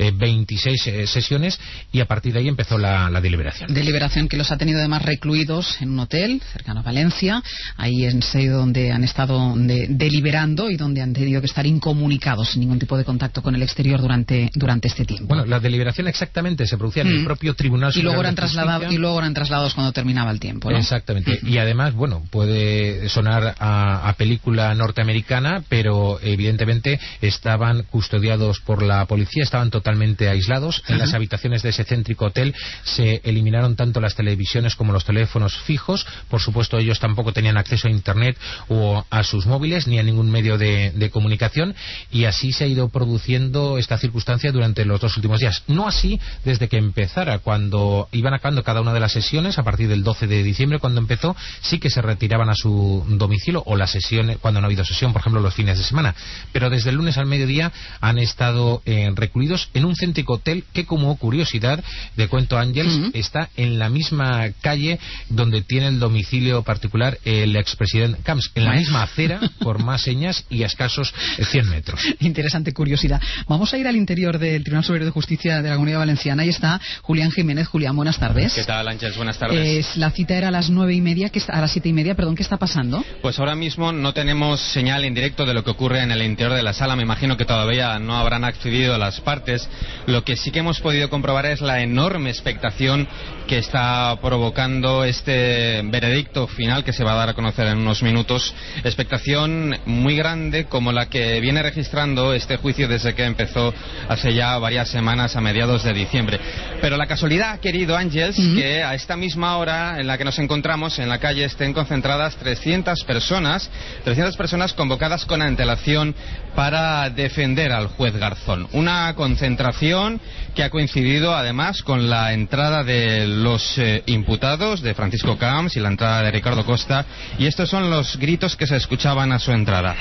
26 sesiones y a partir de ahí empezó la deliberación. Deliberación que los ha tenido además recluidos en un hotel cercano a Valencia. Ahí es donde han estado deliberando y donde han tenido que estar incomunicados, sin ningún tipo de contacto con el exterior durante este tiempo. Bueno, la deliberación exactamente se producía en el propio Tribunal Superior de Justicia. Y luego eran trasladados cuando terminaba el tiempo, ¿no? Exactamente. Y además, bueno, puede sonar a película norteamericana, pero evidentemente estaban custodiados por la policía, estaban totalmente aislados. En las habitaciones de ese céntrico hotel se eliminaron tanto las televisiones como los teléfonos fijos. Por supuesto, ellos tampoco tenían acceso a internet o a sus móviles ni a ningún medio de comunicación, y así se ha ido produciendo esta circunstancia durante los 2 últimos días. No así desde que empezara, cuando iban acabando cada una de las sesiones. A partir del 12 de diciembre, cuando empezó, sí que se retiraban a su domicilio, o las sesiones, cuando no ha habido sesión, por ejemplo, los fines de semana. Pero desde el lunes al mediodía han estado recluidos en un céntrico hotel que, como curiosidad, de cuento Ángels, está en la misma calle donde tiene el domicilio particular el expresidente Camps, en la misma acera, por más señas, y a escasos 100 metros. Interesante curiosidad. Vamos a ir al interior del Tribunal Superior de Justicia de la Comunidad Valenciana. Ahí está Julián Jiménez. Julián, buenas tardes. ¿Qué tal, Ángels? Buenas tardes. La cita era a las 9:30, a las 7:30, perdón. ¿Qué está pasando? Pues ahora mismo no tenemos señal en directo de lo que ocurre en el interior de la sala. Me imagino que todavía no habrán accedido a las partes. Lo que sí que hemos podido comprobar es la enorme expectación que está provocando este veredicto final que se va a dar a conocer en unos minutos. Expectación muy grande, como la que viene registrando este juicio desde que empezó hace ya varias semanas, a mediados de diciembre. Pero la casualidad, querido Ángels, que a esta misma hora en la que nos encontramos en la calle estén concentradas 300 personas convocadas con antelación para defender al juez Garzón. Una concentración que ha coincidido además con la entrada de los imputados, de Francisco Camps, y la entrada de Ricardo Costa, y estos son los gritos que se escuchaban a su entrada.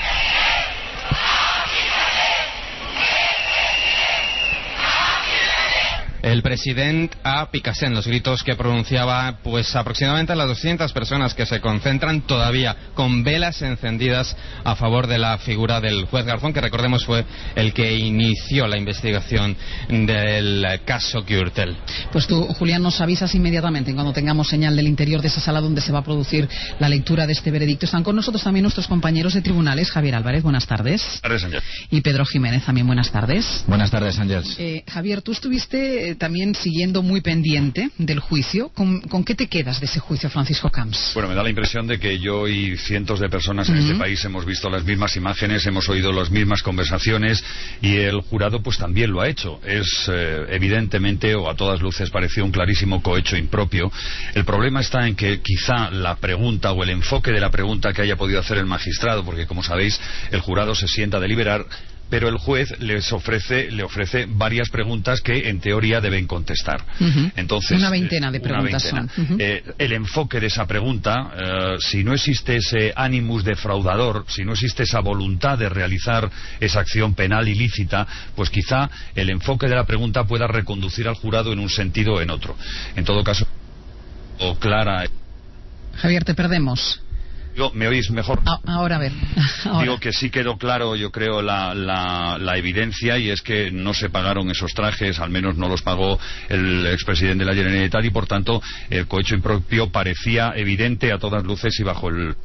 el presidente a Picassent. Los gritos que pronunciaba pues aproximadamente a las 200 personas que se concentran todavía con velas encendidas a favor de la figura del juez Garzón, que recordemos fue el que inició la investigación del caso Gürtel. Pues tú, Julián, nos avisas inmediatamente cuando tengamos señal del interior de esa sala donde se va a producir la lectura de este veredicto. Están con nosotros también nuestros compañeros de tribunales. Javier Álvarez, buenas tardes. Buenas tardes, Ángel. Y Pedro Jiménez, también buenas tardes. Buenas tardes, Ángel. Javier, tú estuviste también siguiendo muy pendiente del juicio. ¿Con qué te quedas de ese juicio, Francisco Camps? Bueno, me da la impresión de que yo y cientos de personas en este país hemos visto las mismas imágenes, hemos oído las mismas conversaciones y el jurado pues también lo ha hecho. Es evidentemente, o a todas luces, pareció un clarísimo cohecho impropio. El problema está en que quizá la pregunta o el enfoque de la pregunta que haya podido hacer el magistrado, porque como sabéis el jurado se sienta a deliberar, pero el juez le ofrece varias preguntas que en teoría deben contestar. Entonces, una veintena de preguntas son. El enfoque de esa pregunta, si no existe ese animus defraudador, si no existe esa voluntad de realizar esa acción penal ilícita, pues quizá el enfoque de la pregunta pueda reconducir al jurado en un sentido o en otro. En todo caso, o clara. Javier, te perdemos. ¿Me oís mejor? Ahora a ver. Digo que sí quedó claro, yo creo, la evidencia, y es que no se pagaron esos trajes, al menos no los pagó el expresidente de la Generalitat, y por tanto el cohecho impropio parecía evidente a todas luces y bajo el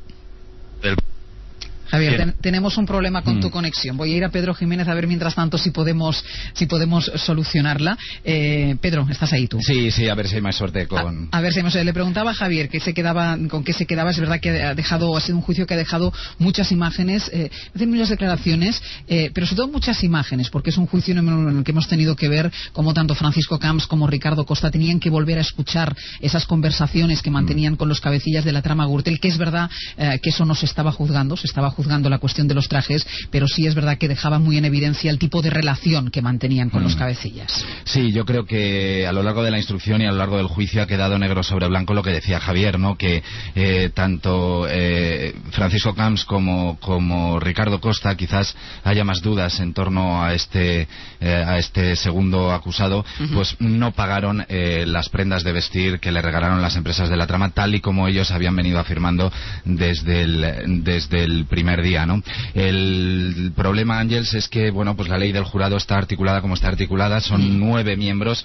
Javier, tenemos un problema con tu conexión. Voy a ir a Pedro Jiménez a ver mientras tanto si podemos solucionararla. Pedro, ¿estás ahí tú? Sí, a ver si hay más suerte con... A ver si hay más suerte. Le preguntaba a Javier con qué se quedaba. Es verdad que ha sido un juicio que ha dejado muchas imágenes, muchas declaraciones, pero sobre todo muchas imágenes, porque es un juicio en el que hemos tenido que ver cómo tanto Francisco Camps como Ricardo Costa tenían que volver a escuchar esas conversaciones que mantenían con los cabecillas de la trama Gürtel, que es verdad que eso no se estaba juzgando, la cuestión de los trajes, pero sí es verdad que dejaba muy en evidencia el tipo de relación que mantenían con los cabecillas. Sí, yo creo que a lo largo de la instrucción y a lo largo del juicio ha quedado negro sobre blanco lo que decía Javier, ¿no? Que tanto Francisco Camps como Ricardo Costa, quizás haya más dudas en torno a este segundo acusado, pues no pagaron las prendas de vestir que le regalaron las empresas de la trama, tal y como ellos habían venido afirmando desde el primer día, ¿no? El problema, Ángels, es que pues la ley del jurado está articulada como está articulada. Son 9 miembros,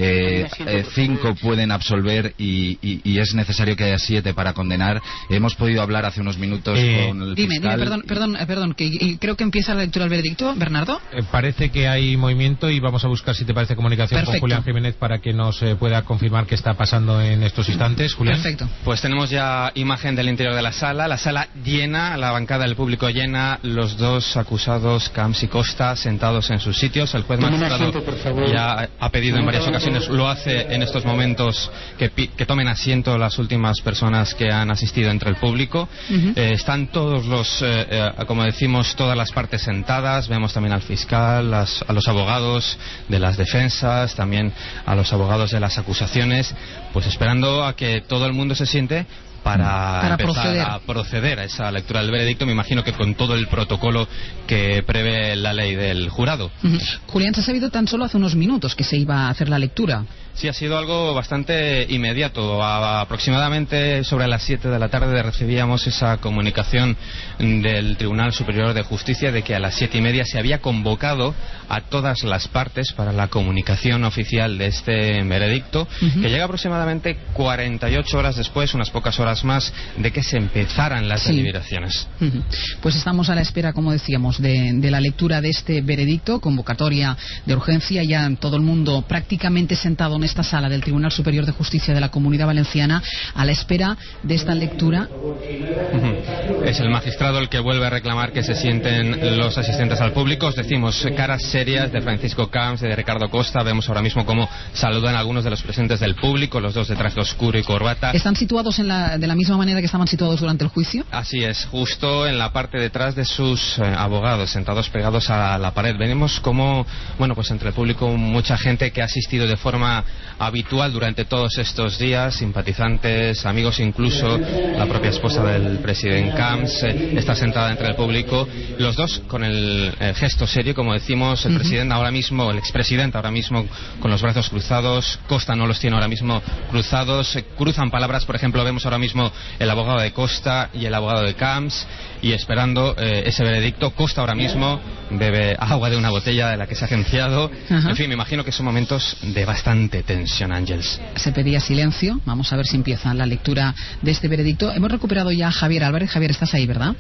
5 pueden absolver y es necesario que haya 7 para condenar. Hemos podido hablar hace unos minutos con el fiscal. Perdón, que creo que empieza la lectura del veredicto, Bernardo. Parece que hay movimiento y vamos a buscar, si te parece, comunicación con Julián Jiménez para que nos pueda confirmar qué está pasando en estos instantes. Julián. Perfecto. Pues tenemos ya imagen del interior de la sala llena, la bancada del público llena, los dos acusados, Camps y Costa, sentados en sus sitios. El juez magistrado ya ha pedido en varias ocasiones, lo hace en estos momentos, que tomen asiento las últimas personas que han asistido entre el público. Están todos como decimos, todas las partes sentadas. Vemos también al fiscal, a los abogados de las defensas, también a los abogados de las acusaciones, pues esperando a que todo el mundo se siente para empezar a proceder a esa lectura del veredicto. Me imagino que con todo el protocolo que prevé la ley del jurado. Julián, se ha sabido tan solo hace unos minutos que se iba a hacer la lectura. Sí, ha sido algo bastante inmediato. Aproximadamente sobre las 7 de la tarde recibíamos esa comunicación del Tribunal Superior de Justicia de que a las 7:30 se había convocado a todas las partes para la comunicación oficial de este veredicto, que llega aproximadamente 48 horas después, unas pocas horas más, de que se empezaran las deliberaciones. Pues estamos a la espera, como decíamos, de la lectura de este veredicto, convocatoria de urgencia, ya todo el mundo prácticamente sentado en esta sala del Tribunal Superior de Justicia de la Comunidad Valenciana a la espera de esta lectura. Es el magistrado el que vuelve a reclamar que se sienten los asistentes al público. Os decimos caras serias de Francisco Camps, de Ricardo Costa. Vemos ahora mismo cómo saludan a algunos de los presentes del público, los dos de traje oscuro y corbata. ¿Están situados de la misma manera que estaban situados durante el juicio? Así es, justo en la parte detrás de sus abogados, sentados pegados a la pared. Vemos como, pues entre el público mucha gente que ha asistido de forma habitual durante todos estos días. Simpatizantes, amigos, incluso la propia esposa del presidente Camps está sentada entre el público. Los dos con el gesto serio, como decimos, el presidente ahora mismo, el expresidente ahora mismo con los brazos cruzados, Costa no los tiene ahora mismo cruzados, cruzan palabras. Por ejemplo, vemos ahora mismo el abogado de Costa y el abogado de Camps, y esperando ese veredicto. Costa ahora mismo bebe agua de una botella de la que se ha agenciado. En fin, me imagino que son momentos de bastante tensión, Ángels. Se pedía silencio. Vamos a ver si empieza la lectura de este veredicto. Hemos recuperado ya a Javier Álvarez. Javier, estás ahí, ¿verdad?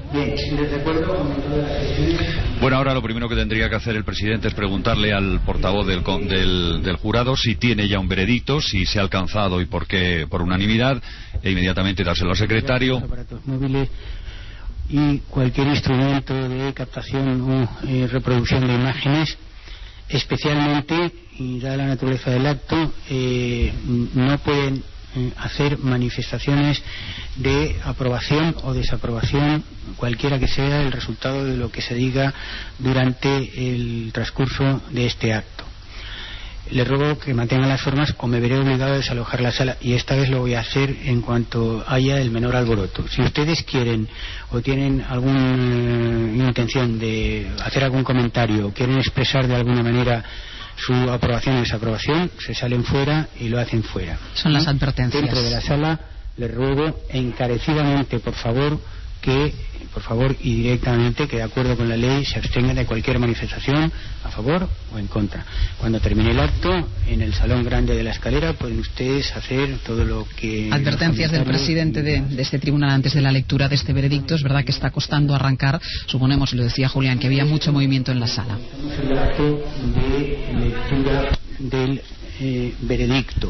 Bueno, ahora lo primero que tendría que hacer el presidente es preguntarle al portavoz del jurado si tiene ya un veredicto, si se ha alcanzado y por qué por unanimidad, e inmediatamente dárselo al secretario. Aparatos móviles y cualquier instrumento de captación o reproducción de imágenes, especialmente, y dada la naturaleza del acto, no pueden hacer manifestaciones de aprobación o desaprobación, cualquiera que sea el resultado de lo que se diga durante el transcurso de este acto. Le ruego que mantengan las formas o me veré obligado a desalojar la sala, y esta vez lo voy a hacer en cuanto haya el menor alboroto. Si ustedes quieren o tienen alguna intención de hacer algún comentario o quieren expresar de alguna manera su aprobación o desaprobación, se salen fuera y lo hacen fuera. Son las advertencias. Dentro de la sala les ruego encarecidamente, por favor y directamente, que de acuerdo con la ley se abstengan de cualquier manifestación a favor o en contra. Cuando termine el acto, en el salón grande de la escalera pueden ustedes hacer todo lo que... Advertencias del presidente de este tribunal antes de la lectura de este veredicto. Es verdad que está costando arrancar. Suponemos, lo decía Julián, que había mucho movimiento en la sala. El acto de lectura del veredicto.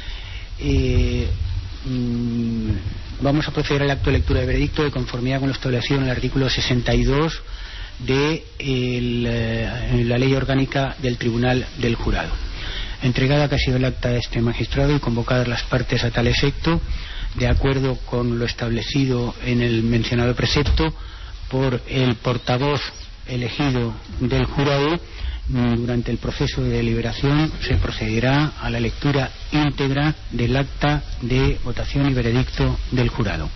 Vamos a proceder al acto de lectura de veredicto de conformidad con lo establecido en el artículo 62 de la Ley Orgánica del Tribunal del Jurado. Entregada que ha sido el acta de este magistrado y convocadas las partes a tal efecto, de acuerdo con lo establecido en el mencionado precepto por el portavoz elegido del jurado, durante el proceso de deliberación se procederá a la lectura íntegra del acta de votación y veredicto del jurado.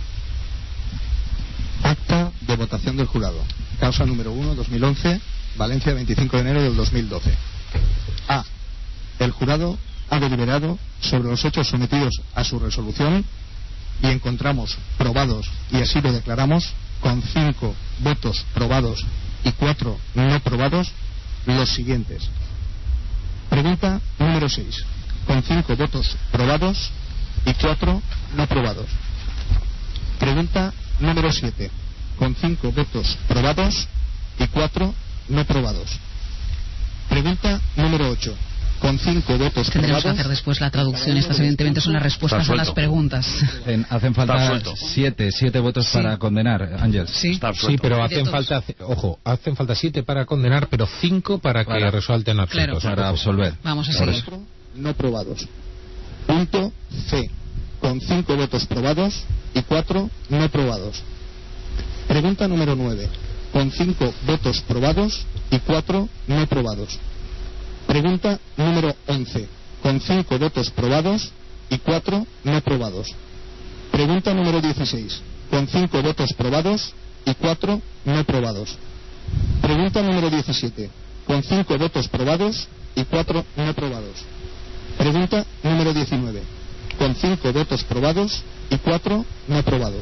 Acta de votación del jurado. Causa número 1, 2011, Valencia, 25 de enero del 2012. A. El jurado ha deliberado sobre los hechos sometidos a su resolución y encontramos probados, y así lo declaramos, con 5 votos probados y 4 no probados, los siguientes. Pregunta número 6. Con 5 votos probados y 4 no probados. Pregunta número 7. Con 5 votos probados y 4 no probados. Pregunta número 8. Con 5 votos Tendremos probados. que hacer después la traducción. Estas evidentemente son las respuestas a las preguntas. Hacen falta 7 votos para condenar, Ángel. Sí, pero hacen falta 7 para condenar, pero 5 para que resuelten absueltos. Claro, para absolver. Vamos a seguir. No probados. Punto C. Con 5 votos probados y 4 no probados. Pregunta número 9. Con 5 votos probados y 4 no probados. Pregunta número 11. Con 5 votos probados y 4 no probados. Pregunta número 16. Con 5 votos probados y 4 no probados. Pregunta número 17. Con 5 votos probados y 4 no probados. Pregunta número 19. Con 5 votos probados y 4 no probados.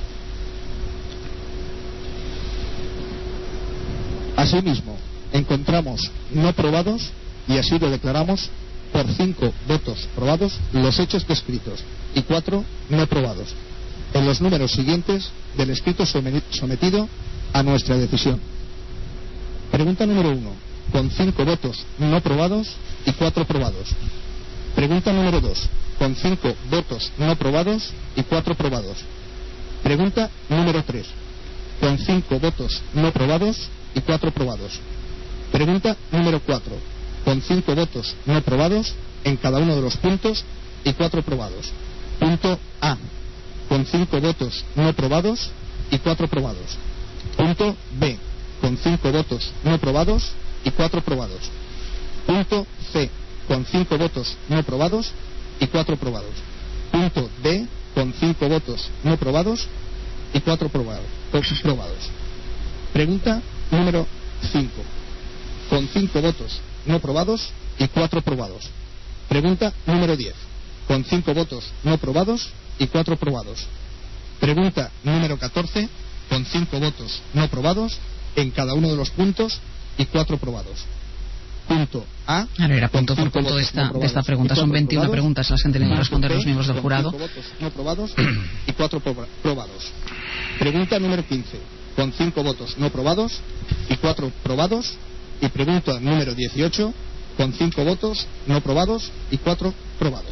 Asimismo, encontramos no probados, y así lo declaramos, por 5 votos probados los hechos descritos y 4 no probados, en los números siguientes del escrito sometido a nuestra decisión. Pregunta número 1. Con 5 votos no probados y 4 probados. Pregunta número 2. Con 5 votos no probados y 4 probados. Pregunta número 3. Con 5 votos no probados y 4 probados. Pregunta número 4. Con 5 votos no probados en cada uno de los puntos y 4 probados. Punto A. Con 5 votos no probados y 4 probados. Punto B. Con 5 votos no probados y 4 probados. Punto C. con 5 votos no probados y 4 probados. Punto D, con 5 votos no probados y 4 probados. Pregunta número 5, con 5 votos no probados y 4 probados. Pregunta número 10, con 5 votos no probados y 4 probados. Pregunta número 14, con 5 votos no probados en cada uno de los puntos y 4 probados. Punto A. Ahora era punto por punto de esta pregunta. Son 21 preguntas las que han tenido que responder los miembros del jurado. 5 votos no probados y 4 probados. Pregunta número 15, con 5 votos no probados y 4 probados. Y pregunta número 18, con 5 votos no probados y 4 probados.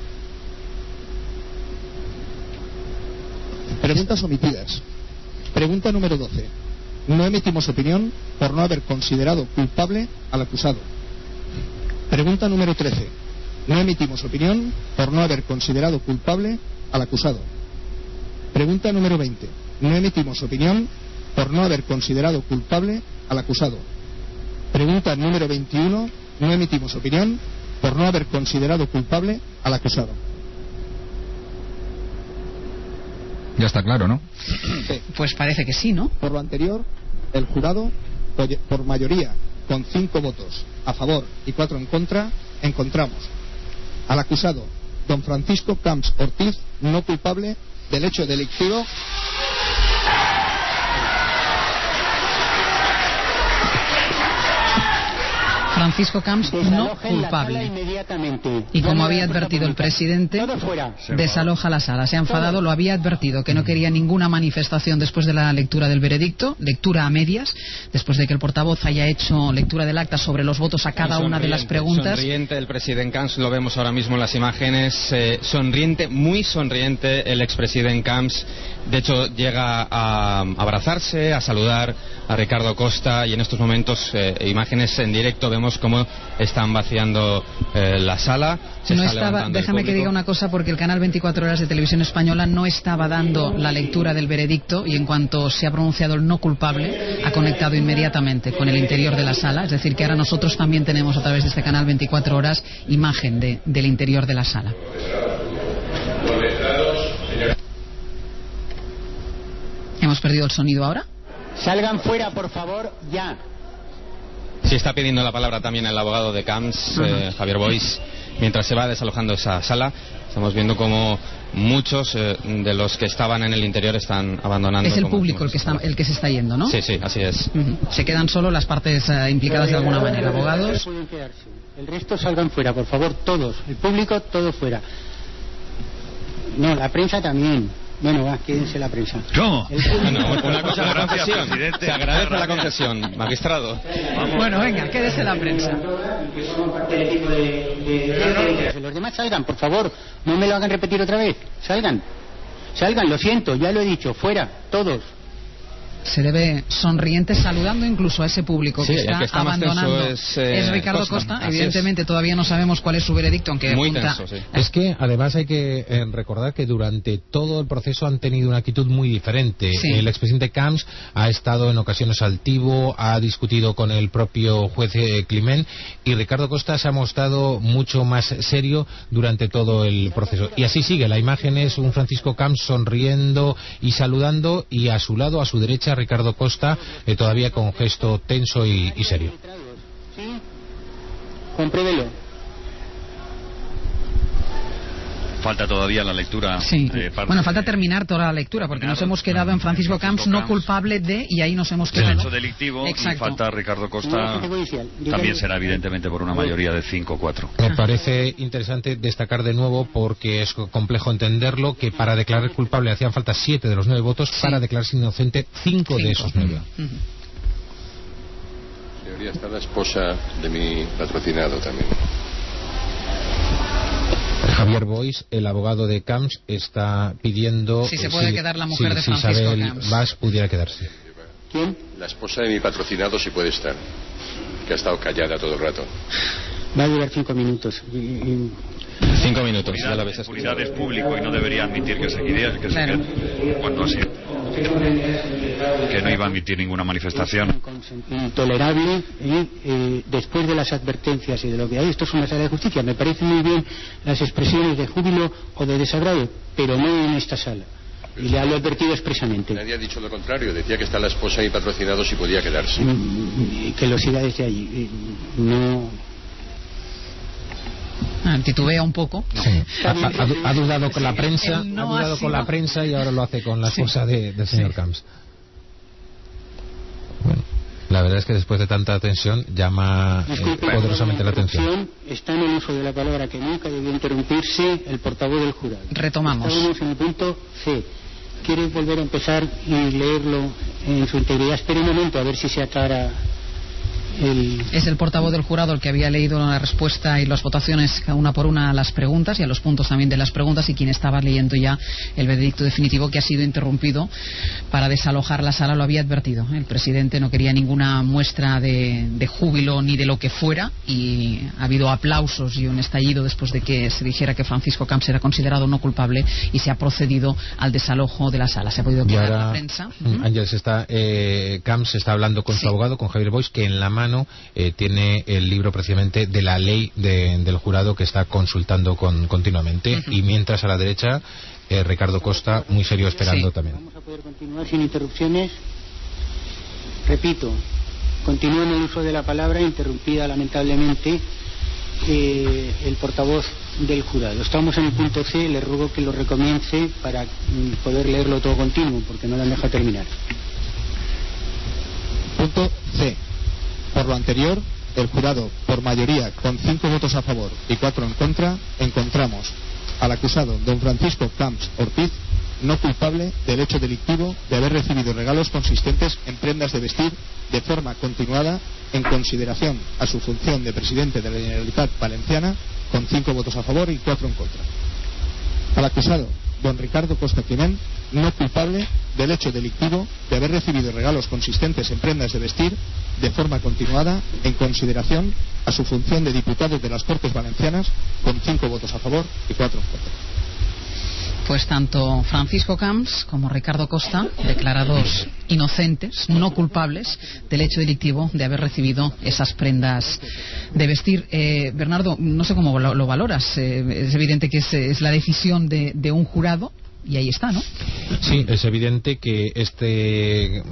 Preguntas omitidas. Pregunta número 12. No emitimos opinión por no haber considerado culpable al acusado. Pregunta número 13. No emitimos opinión por no haber considerado culpable al acusado. Pregunta número 20. No emitimos opinión por no haber considerado culpable al acusado. Pregunta número 21. No emitimos opinión por no haber considerado culpable al acusado. Ya está claro, ¿no? Sí. Pues parece que sí, ¿no? Por lo anterior, el jurado, por mayoría, con 5 votos a favor y 4 en contra, encontramos al acusado, don Francisco Camps Ortiz, no culpable del hecho delictivo. Francisco Camps no culpable. Y como había advertido el presidente, desaloja la sala. Se ha enfadado, lo había advertido, que no quería ninguna manifestación después de la lectura del veredicto, lectura a medias, después de que el portavoz haya hecho lectura del acta sobre los votos a cada una de las preguntas. Sonriente el presidente Camps, lo vemos ahora mismo en las imágenes, sonriente, muy sonriente el expresidente Camps. De hecho, llega a abrazarse, a saludar a Ricardo Costa, y en estos momentos, imágenes en directo, vemos cómo están vaciando la sala. Déjame que diga una cosa, porque el canal 24 Horas de Televisión Española no estaba dando la lectura del veredicto, y en cuanto se ha pronunciado el no culpable, ha conectado inmediatamente con el interior de la sala. Es decir, que ahora nosotros también tenemos, a través de este canal 24 Horas, imagen del interior de la sala. ¿Hemos perdido el sonido ahora? Salgan fuera, por favor, ya. Sí, está pidiendo la palabra también el abogado de Camps, Javier Boix, mientras se va desalojando esa sala. Estamos viendo como muchos de los que estaban en el interior están abandonando. Es el público el que se está yendo, ¿no? Sí, así es. Se quedan solo las partes implicadas de alguna manera. Abogados. Pueden quedarse. El resto salgan fuera, por favor, todos. El público, todo fuera. No, la prensa también. Bueno, va, quédense la prensa. ¿Cómo? Una cosa es la concesión. Se agradece la concesión, magistrado. Bueno, venga, quédese la prensa. Que somos parte del equipo de... Los demás salgan, por favor. No me lo hagan repetir otra vez. Salgan, lo siento, ya lo he dicho. Fuera, todos. Se le ve sonriente, saludando incluso a ese público que está abandonando. Es Ricardo Costa. Evidentemente todavía no sabemos cuál es su veredicto, aunque muy tenso, sí. Es que además hay que recordar que durante todo el proceso han tenido una actitud muy diferente. Sí. El expresidente Camps ha estado en ocasiones altivo, ha discutido con el propio juez Climent, y Ricardo Costa se ha mostrado mucho más serio durante todo el proceso. Y así sigue. La imagen es un Francisco Camps sonriendo y saludando, y a su lado, a su derecha, Ricardo Costa, todavía con gesto tenso y serio. ¿Sí? Compruébelo. Falta todavía la lectura. Sí. Bueno, falta terminar toda la lectura, porque nos hemos quedado en Francisco Camps no culpable de, y ahí nos hemos quedado. El hecho delictivo. Exacto. Y falta Ricardo Costa. También será evidentemente por una mayoría de 5-4. Me parece interesante destacar de nuevo, porque es complejo entenderlo, que para declarar culpable hacían falta 7 de los 9 votos, para declararse inocente 5 de esos 9. Debería estar la esposa de mi patrocinado también. Javier Boix, el abogado de Camps, está pidiendo si se puede quedar la mujer de Francisco Isabel Camps. Bas pudiera quedarse. ¿Quién? La esposa de mi patrocinado sí puede estar, que ha estado callada todo el rato. Va a durar 5 minutos. 5 5 minutos, ya lo ves. Seguridad es público y no debería admitir que se quede cuando así. Que no iba a admitir ninguna manifestación. Intolerable y después de las advertencias y de lo que hay, esto es una sala de justicia. Me parecen muy bien las expresiones de júbilo o de desagrado, pero no en esta sala. Y le lo he advertido expresamente. Nadie ha dicho lo contrario, decía que está la esposa y patrocinado si podía quedarse. Que lo siga desde allí. No. Titubea un poco. Sí. Ha dudado con la prensa, con la prensa y ahora lo hace con la esposa del señor Camps. Bueno, la verdad es que después de tanta tensión llama poderosamente la atención. Está en el uso de la palabra que nunca debió interrumpirse el portavoz del jurado. Retomamos. Estamos en el punto C. ¿Quiere volver a empezar y leerlo en su integridad? Espere un momento a ver si se aclara. Es el portavoz del jurado el que había leído la respuesta y las votaciones una por una a las preguntas y a los puntos también de las preguntas, y quien estaba leyendo ya el veredicto definitivo, que ha sido interrumpido para desalojar la sala. Lo había advertido. El presidente no quería ninguna muestra de júbilo ni de lo que fuera, y ha habido aplausos y un estallido después de que se dijera que Francisco Camps era considerado no culpable, y se ha procedido al desalojo de la sala. Se ha podido quedar la prensa. Ángeles, Camps está hablando con su abogado, con Javier Boix, que en la mano tiene el libro precisamente de la ley del jurado que está consultando continuamente, y mientras a la derecha Ricardo Costa, muy serio, esperando también. Vamos a poder continuar sin interrupciones. Repito, continúa en el uso de la palabra, interrumpida lamentablemente el portavoz del jurado. Estamos en el punto C. Le ruego que lo recomience para poder leerlo todo continuo, porque no lo han dejado terminar. Punto C. Por lo anterior, el jurado, por mayoría, con 5 votos a favor y 4 en contra, encontramos al acusado don Francisco Camps Ortiz no culpable del hecho delictivo de haber recibido regalos consistentes en prendas de vestir de forma continuada en consideración a su función de presidente de la Generalitat Valenciana, con 5 votos a favor y 4 en contra. Al acusado don Ricardo Costa Climent no culpable del hecho delictivo de haber recibido regalos consistentes en prendas de vestir de forma continuada en consideración a su función de diputado de las Cortes Valencianas, con 5 votos a favor y 4 en contra. Pues tanto Francisco Camps como Ricardo Costa, declarados inocentes, no culpables del hecho delictivo de haber recibido esas prendas de vestir. Bernardo, no sé cómo lo valoras. Es evidente que es la decisión de un jurado. Y ahí está, ¿no? Sí, es evidente que este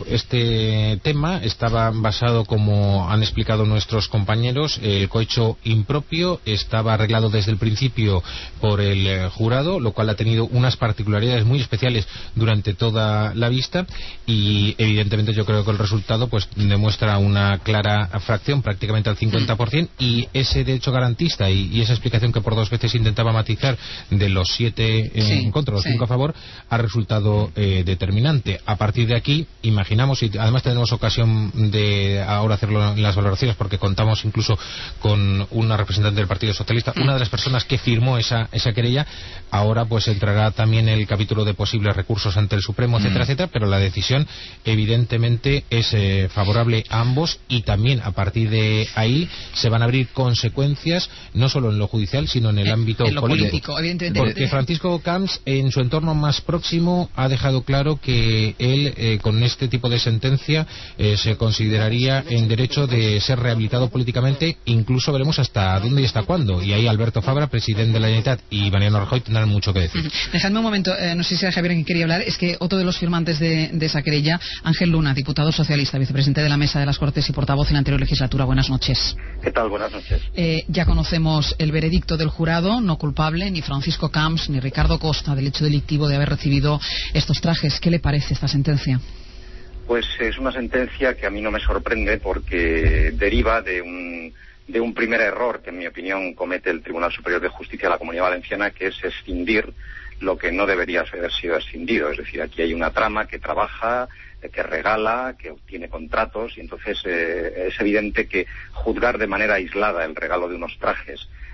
tema estaba basado, como han explicado nuestros compañeros, el cohecho impropio estaba arreglado desde el principio por el jurado, lo cual ha tenido unas particularidades muy especiales durante toda la vista, y evidentemente yo creo que el resultado pues demuestra una clara fracción, prácticamente al 50%, y ese derecho garantista y esa explicación que por 2 veces intentaba matizar de los 7 en contra, los 5 a favor, ha resultado determinante. A partir de aquí, imaginamos, y además tenemos ocasión de ahora hacerlo en las valoraciones, porque contamos incluso con una representante del Partido Socialista, una de las personas que firmó esa querella. Ahora pues entrará también el capítulo de posibles recursos ante el Supremo, etcétera, etcétera, pero la decisión evidentemente es favorable a ambos, y también a partir de ahí se van a abrir consecuencias no solo en lo judicial, sino en el ámbito político, evidentemente. Porque Francisco Camps, en su entorno más próximo, ha dejado claro que él, con este tipo de sentencia, se consideraría en derecho de ser rehabilitado políticamente. Incluso veremos hasta dónde y hasta cuándo, y ahí Alberto Fabra, presidente de la Generalitat, y Mariano Rajoy tendrán mucho que decir. Dejadme un momento, no sé si era Javier quien quería hablar. Es que otro de los firmantes de esa querella, Ángel Luna, diputado socialista, vicepresidente de la Mesa de las Cortes y portavoz en la anterior legislatura. Buenas noches. ¿Qué tal? Buenas noches. Ya conocemos el veredicto del jurado, no culpable ni Francisco Camps ni Ricardo Costa del hecho delictivo de haber recibido estos trajes. ¿Qué le parece esta sentencia? Pues es una sentencia que a mí no me sorprende, porque deriva de un primer error que, en mi opinión, comete el Tribunal Superior de Justicia de la Comunidad Valenciana, que es escindir lo que no debería haber sido escindido. Es decir, aquí hay una trama que trabaja, que regala, que obtiene contratos, y entonces es evidente que juzgar de manera aislada el regalo de unos trajes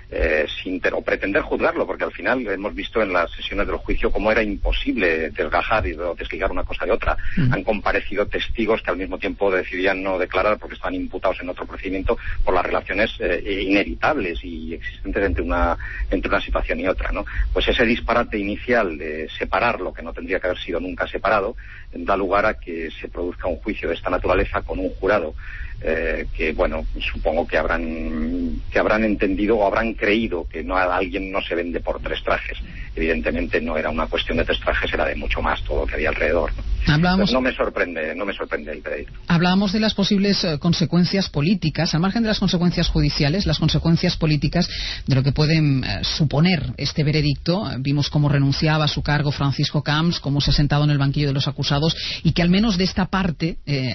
o pretender juzgarlo, porque al final hemos visto en las sesiones del juicio cómo era imposible desgajar y desligar una cosa de otra. Han comparecido testigos que al mismo tiempo decidían no declarar porque estaban imputados en otro procedimiento por las relaciones inevitables y existentes entre una situación y otra, ¿no? Pues ese disparate inicial de separar lo que no tendría que haber sido nunca separado da lugar a que se produzca un juicio de esta naturaleza con un jurado que, bueno, supongo que habrán entendido o habrán creído que alguien no se vende por 3 trajes. Evidentemente no era una cuestión de 3 trajes, era de mucho más todo lo que había alrededor, ¿no? Pues no me sorprende el veredicto. Hablábamos de las posibles consecuencias políticas, al margen de las consecuencias judiciales, las consecuencias políticas de lo que pueden suponer este veredicto. Vimos cómo renunciaba a su cargo Francisco Camps, cómo se ha sentado en el banquillo de los acusados y que al menos de esta parte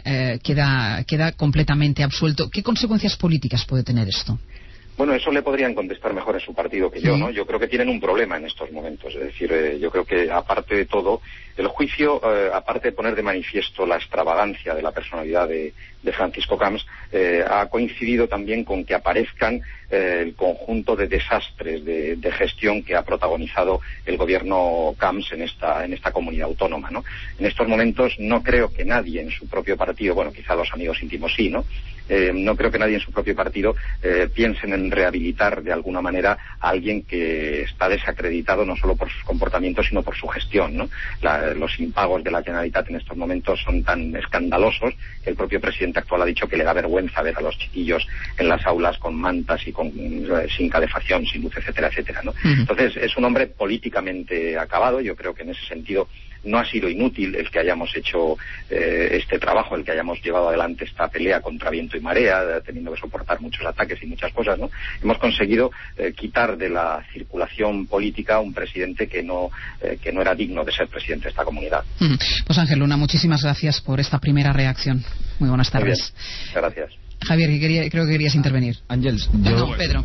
queda completamente absuelto. ¿Qué consecuencias políticas puede tener esto? Bueno, eso le podrían contestar mejor en su partido que yo, ¿no? Yo creo que tienen un problema en estos momentos. Es decir, yo creo que aparte de todo, el juicio, aparte de poner de manifiesto la extravagancia de la personalidad de Francisco Camps, ha coincidido también con que aparezcan el conjunto de desastres de gestión que ha protagonizado el gobierno Camps en esta comunidad autónoma, ¿no? En estos momentos no creo que nadie en su propio partido, bueno, quizá los amigos íntimos sí, ¿no? No creo que nadie en su propio partido piensen en rehabilitar de alguna manera a alguien que está desacreditado no solo por sus comportamientos sino por su gestión, ¿no? Los impagos de la Generalitat en estos momentos son tan escandalosos que el propio presidente actual ha dicho que le da vergüenza ver a los chiquillos en las aulas con mantas y sin calefacción, sin luz, etcétera, etcétera, ¿no? Entonces es un hombre políticamente acabado. Yo creo que en ese sentido no ha sido inútil el que hayamos hecho este trabajo, el que hayamos llevado adelante esta pelea contra viento y marea, teniendo que soportar muchos ataques y muchas cosas, ¿no? Hemos conseguido quitar de la circulación política un presidente que no era digno de ser presidente de esta comunidad. Pues Ángel Luna, muchísimas gracias por esta primera reacción. Muy buenas tardes. Muchas gracias. Javier, creo que querías intervenir. Ángels, Pedro.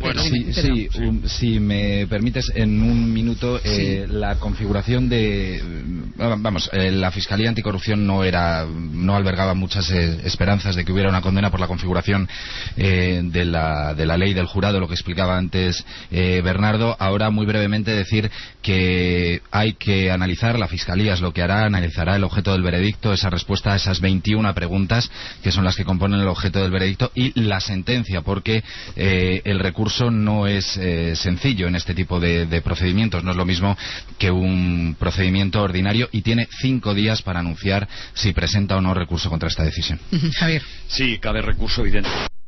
Si me permites, en un minuto, la configuración la Fiscalía Anticorrupción no albergaba muchas esperanzas de que hubiera una condena por la configuración de la ley del jurado, lo que explicaba antes Bernardo. Ahora, muy brevemente, decir que hay que analizar, la Fiscalía es lo que hará, analizará el objeto del veredicto, esa respuesta a esas 21 preguntas que son las que componen el objeto del veredicto, y la sentencia, porque el recurso no es sencillo en este tipo de procedimientos, no es lo mismo que un procedimiento ordinario, y tiene 5 días para anunciar si presenta o no recurso contra esta decisión. Javier. Sí, cabe recurso evidente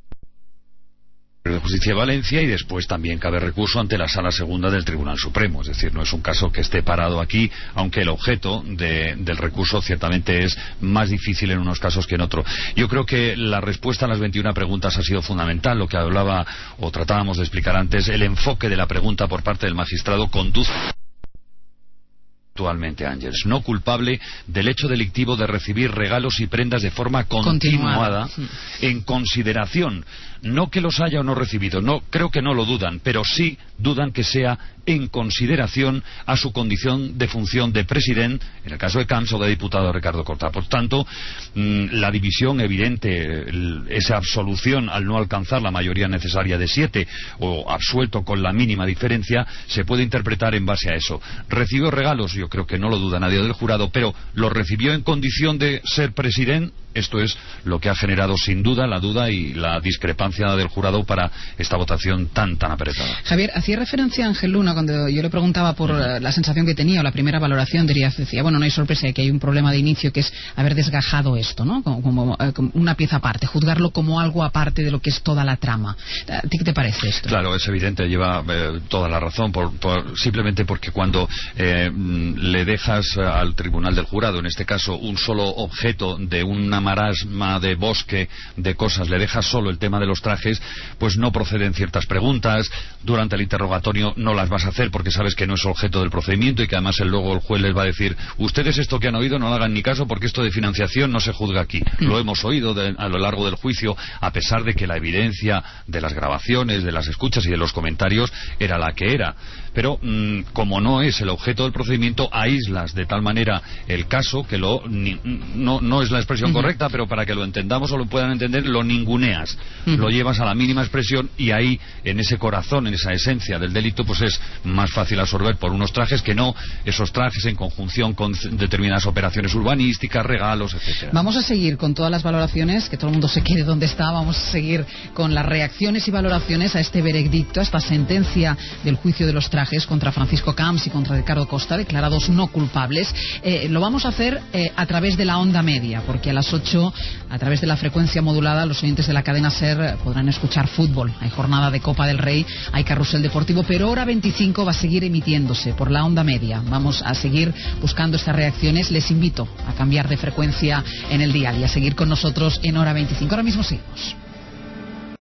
de Justicia de Valencia, y después también cabe recurso ante la Sala Segunda del Tribunal Supremo. Es decir, no es un caso que esté parado aquí, aunque el objeto del recurso ciertamente es más difícil en unos casos que en otros. Yo creo que la respuesta a las 21 preguntas ha sido fundamental. Lo que hablaba o tratábamos de explicar antes, el enfoque de la pregunta por parte del magistrado conduce actualmente, Ángels, no culpable del hecho delictivo de recibir regalos y prendas de forma continuada en consideración, no que los haya o no recibido, no, creo que no lo dudan, pero sí dudan que sea en consideración a su condición de función de presidente, en el caso de Camps, o de diputado Ricardo Corta. Por tanto, la división evidente, esa absolución al no alcanzar la mayoría necesaria de 7, o absuelto con la mínima diferencia, se puede interpretar en base a eso. ¿Recibió regalos? Yo creo que no lo duda nadie del jurado, pero ¿lo recibió en condición de ser presidente? Esto es lo que ha generado sin duda la duda y la discrepancia del jurado para esta votación tan apretada. Javier, hacía referencia a Ángel Luna cuando yo le preguntaba por la sensación que tenía o la primera valoración. Decía, bueno, no hay sorpresa de que hay un problema de inicio, que es haber desgajado esto, ¿no? Como una pieza aparte, juzgarlo como algo aparte de lo que es toda la trama. ¿A ti qué te parece esto? Claro, es evidente, lleva toda la razón, simplemente porque cuando le dejas al tribunal del jurado, en este caso, un solo objeto de una marasma de bosque de cosas, le dejas solo el tema de los trajes, pues no proceden ciertas preguntas. Durante el interrogatorio no las vas a hacer porque sabes que no es objeto del procedimiento, y que además luego el juez les va a decir, ustedes esto que han oído no lo hagan ni caso, porque esto de financiación no se juzga aquí. Lo hemos oído a lo largo del juicio, a pesar de que la evidencia de las grabaciones, de las escuchas y de los comentarios era la que era. Pero como no es el objeto del procedimiento, aíslas de tal manera el caso que no es la expresión correcta, correcta, pero para que lo entendamos o lo puedan entender, lo ninguneas, lo llevas a la mínima expresión y ahí, en ese corazón, en esa esencia del delito, pues es más fácil absorber por unos trajes que no esos trajes en conjunción con determinadas operaciones urbanísticas, regalos, etcétera. Vamos a seguir con todas las valoraciones, que todo el mundo se quiere dónde está. Vamos a seguir con las reacciones y valoraciones a este veredicto, a esta sentencia del juicio de los trajes contra Francisco Camps y contra Ricardo Costa, declarados no culpables. Lo vamos a hacer a través de la onda media, porque a las 8, a través de la frecuencia modulada, los oyentes de la cadena SER podrán escuchar fútbol. Hay jornada de Copa del Rey, hay carrusel deportivo, pero Hora 25 va a seguir emitiéndose por la onda media. Vamos a seguir buscando estas reacciones. Les invito a cambiar de frecuencia en el dial y a seguir con nosotros en Hora 25. Ahora mismo seguimos.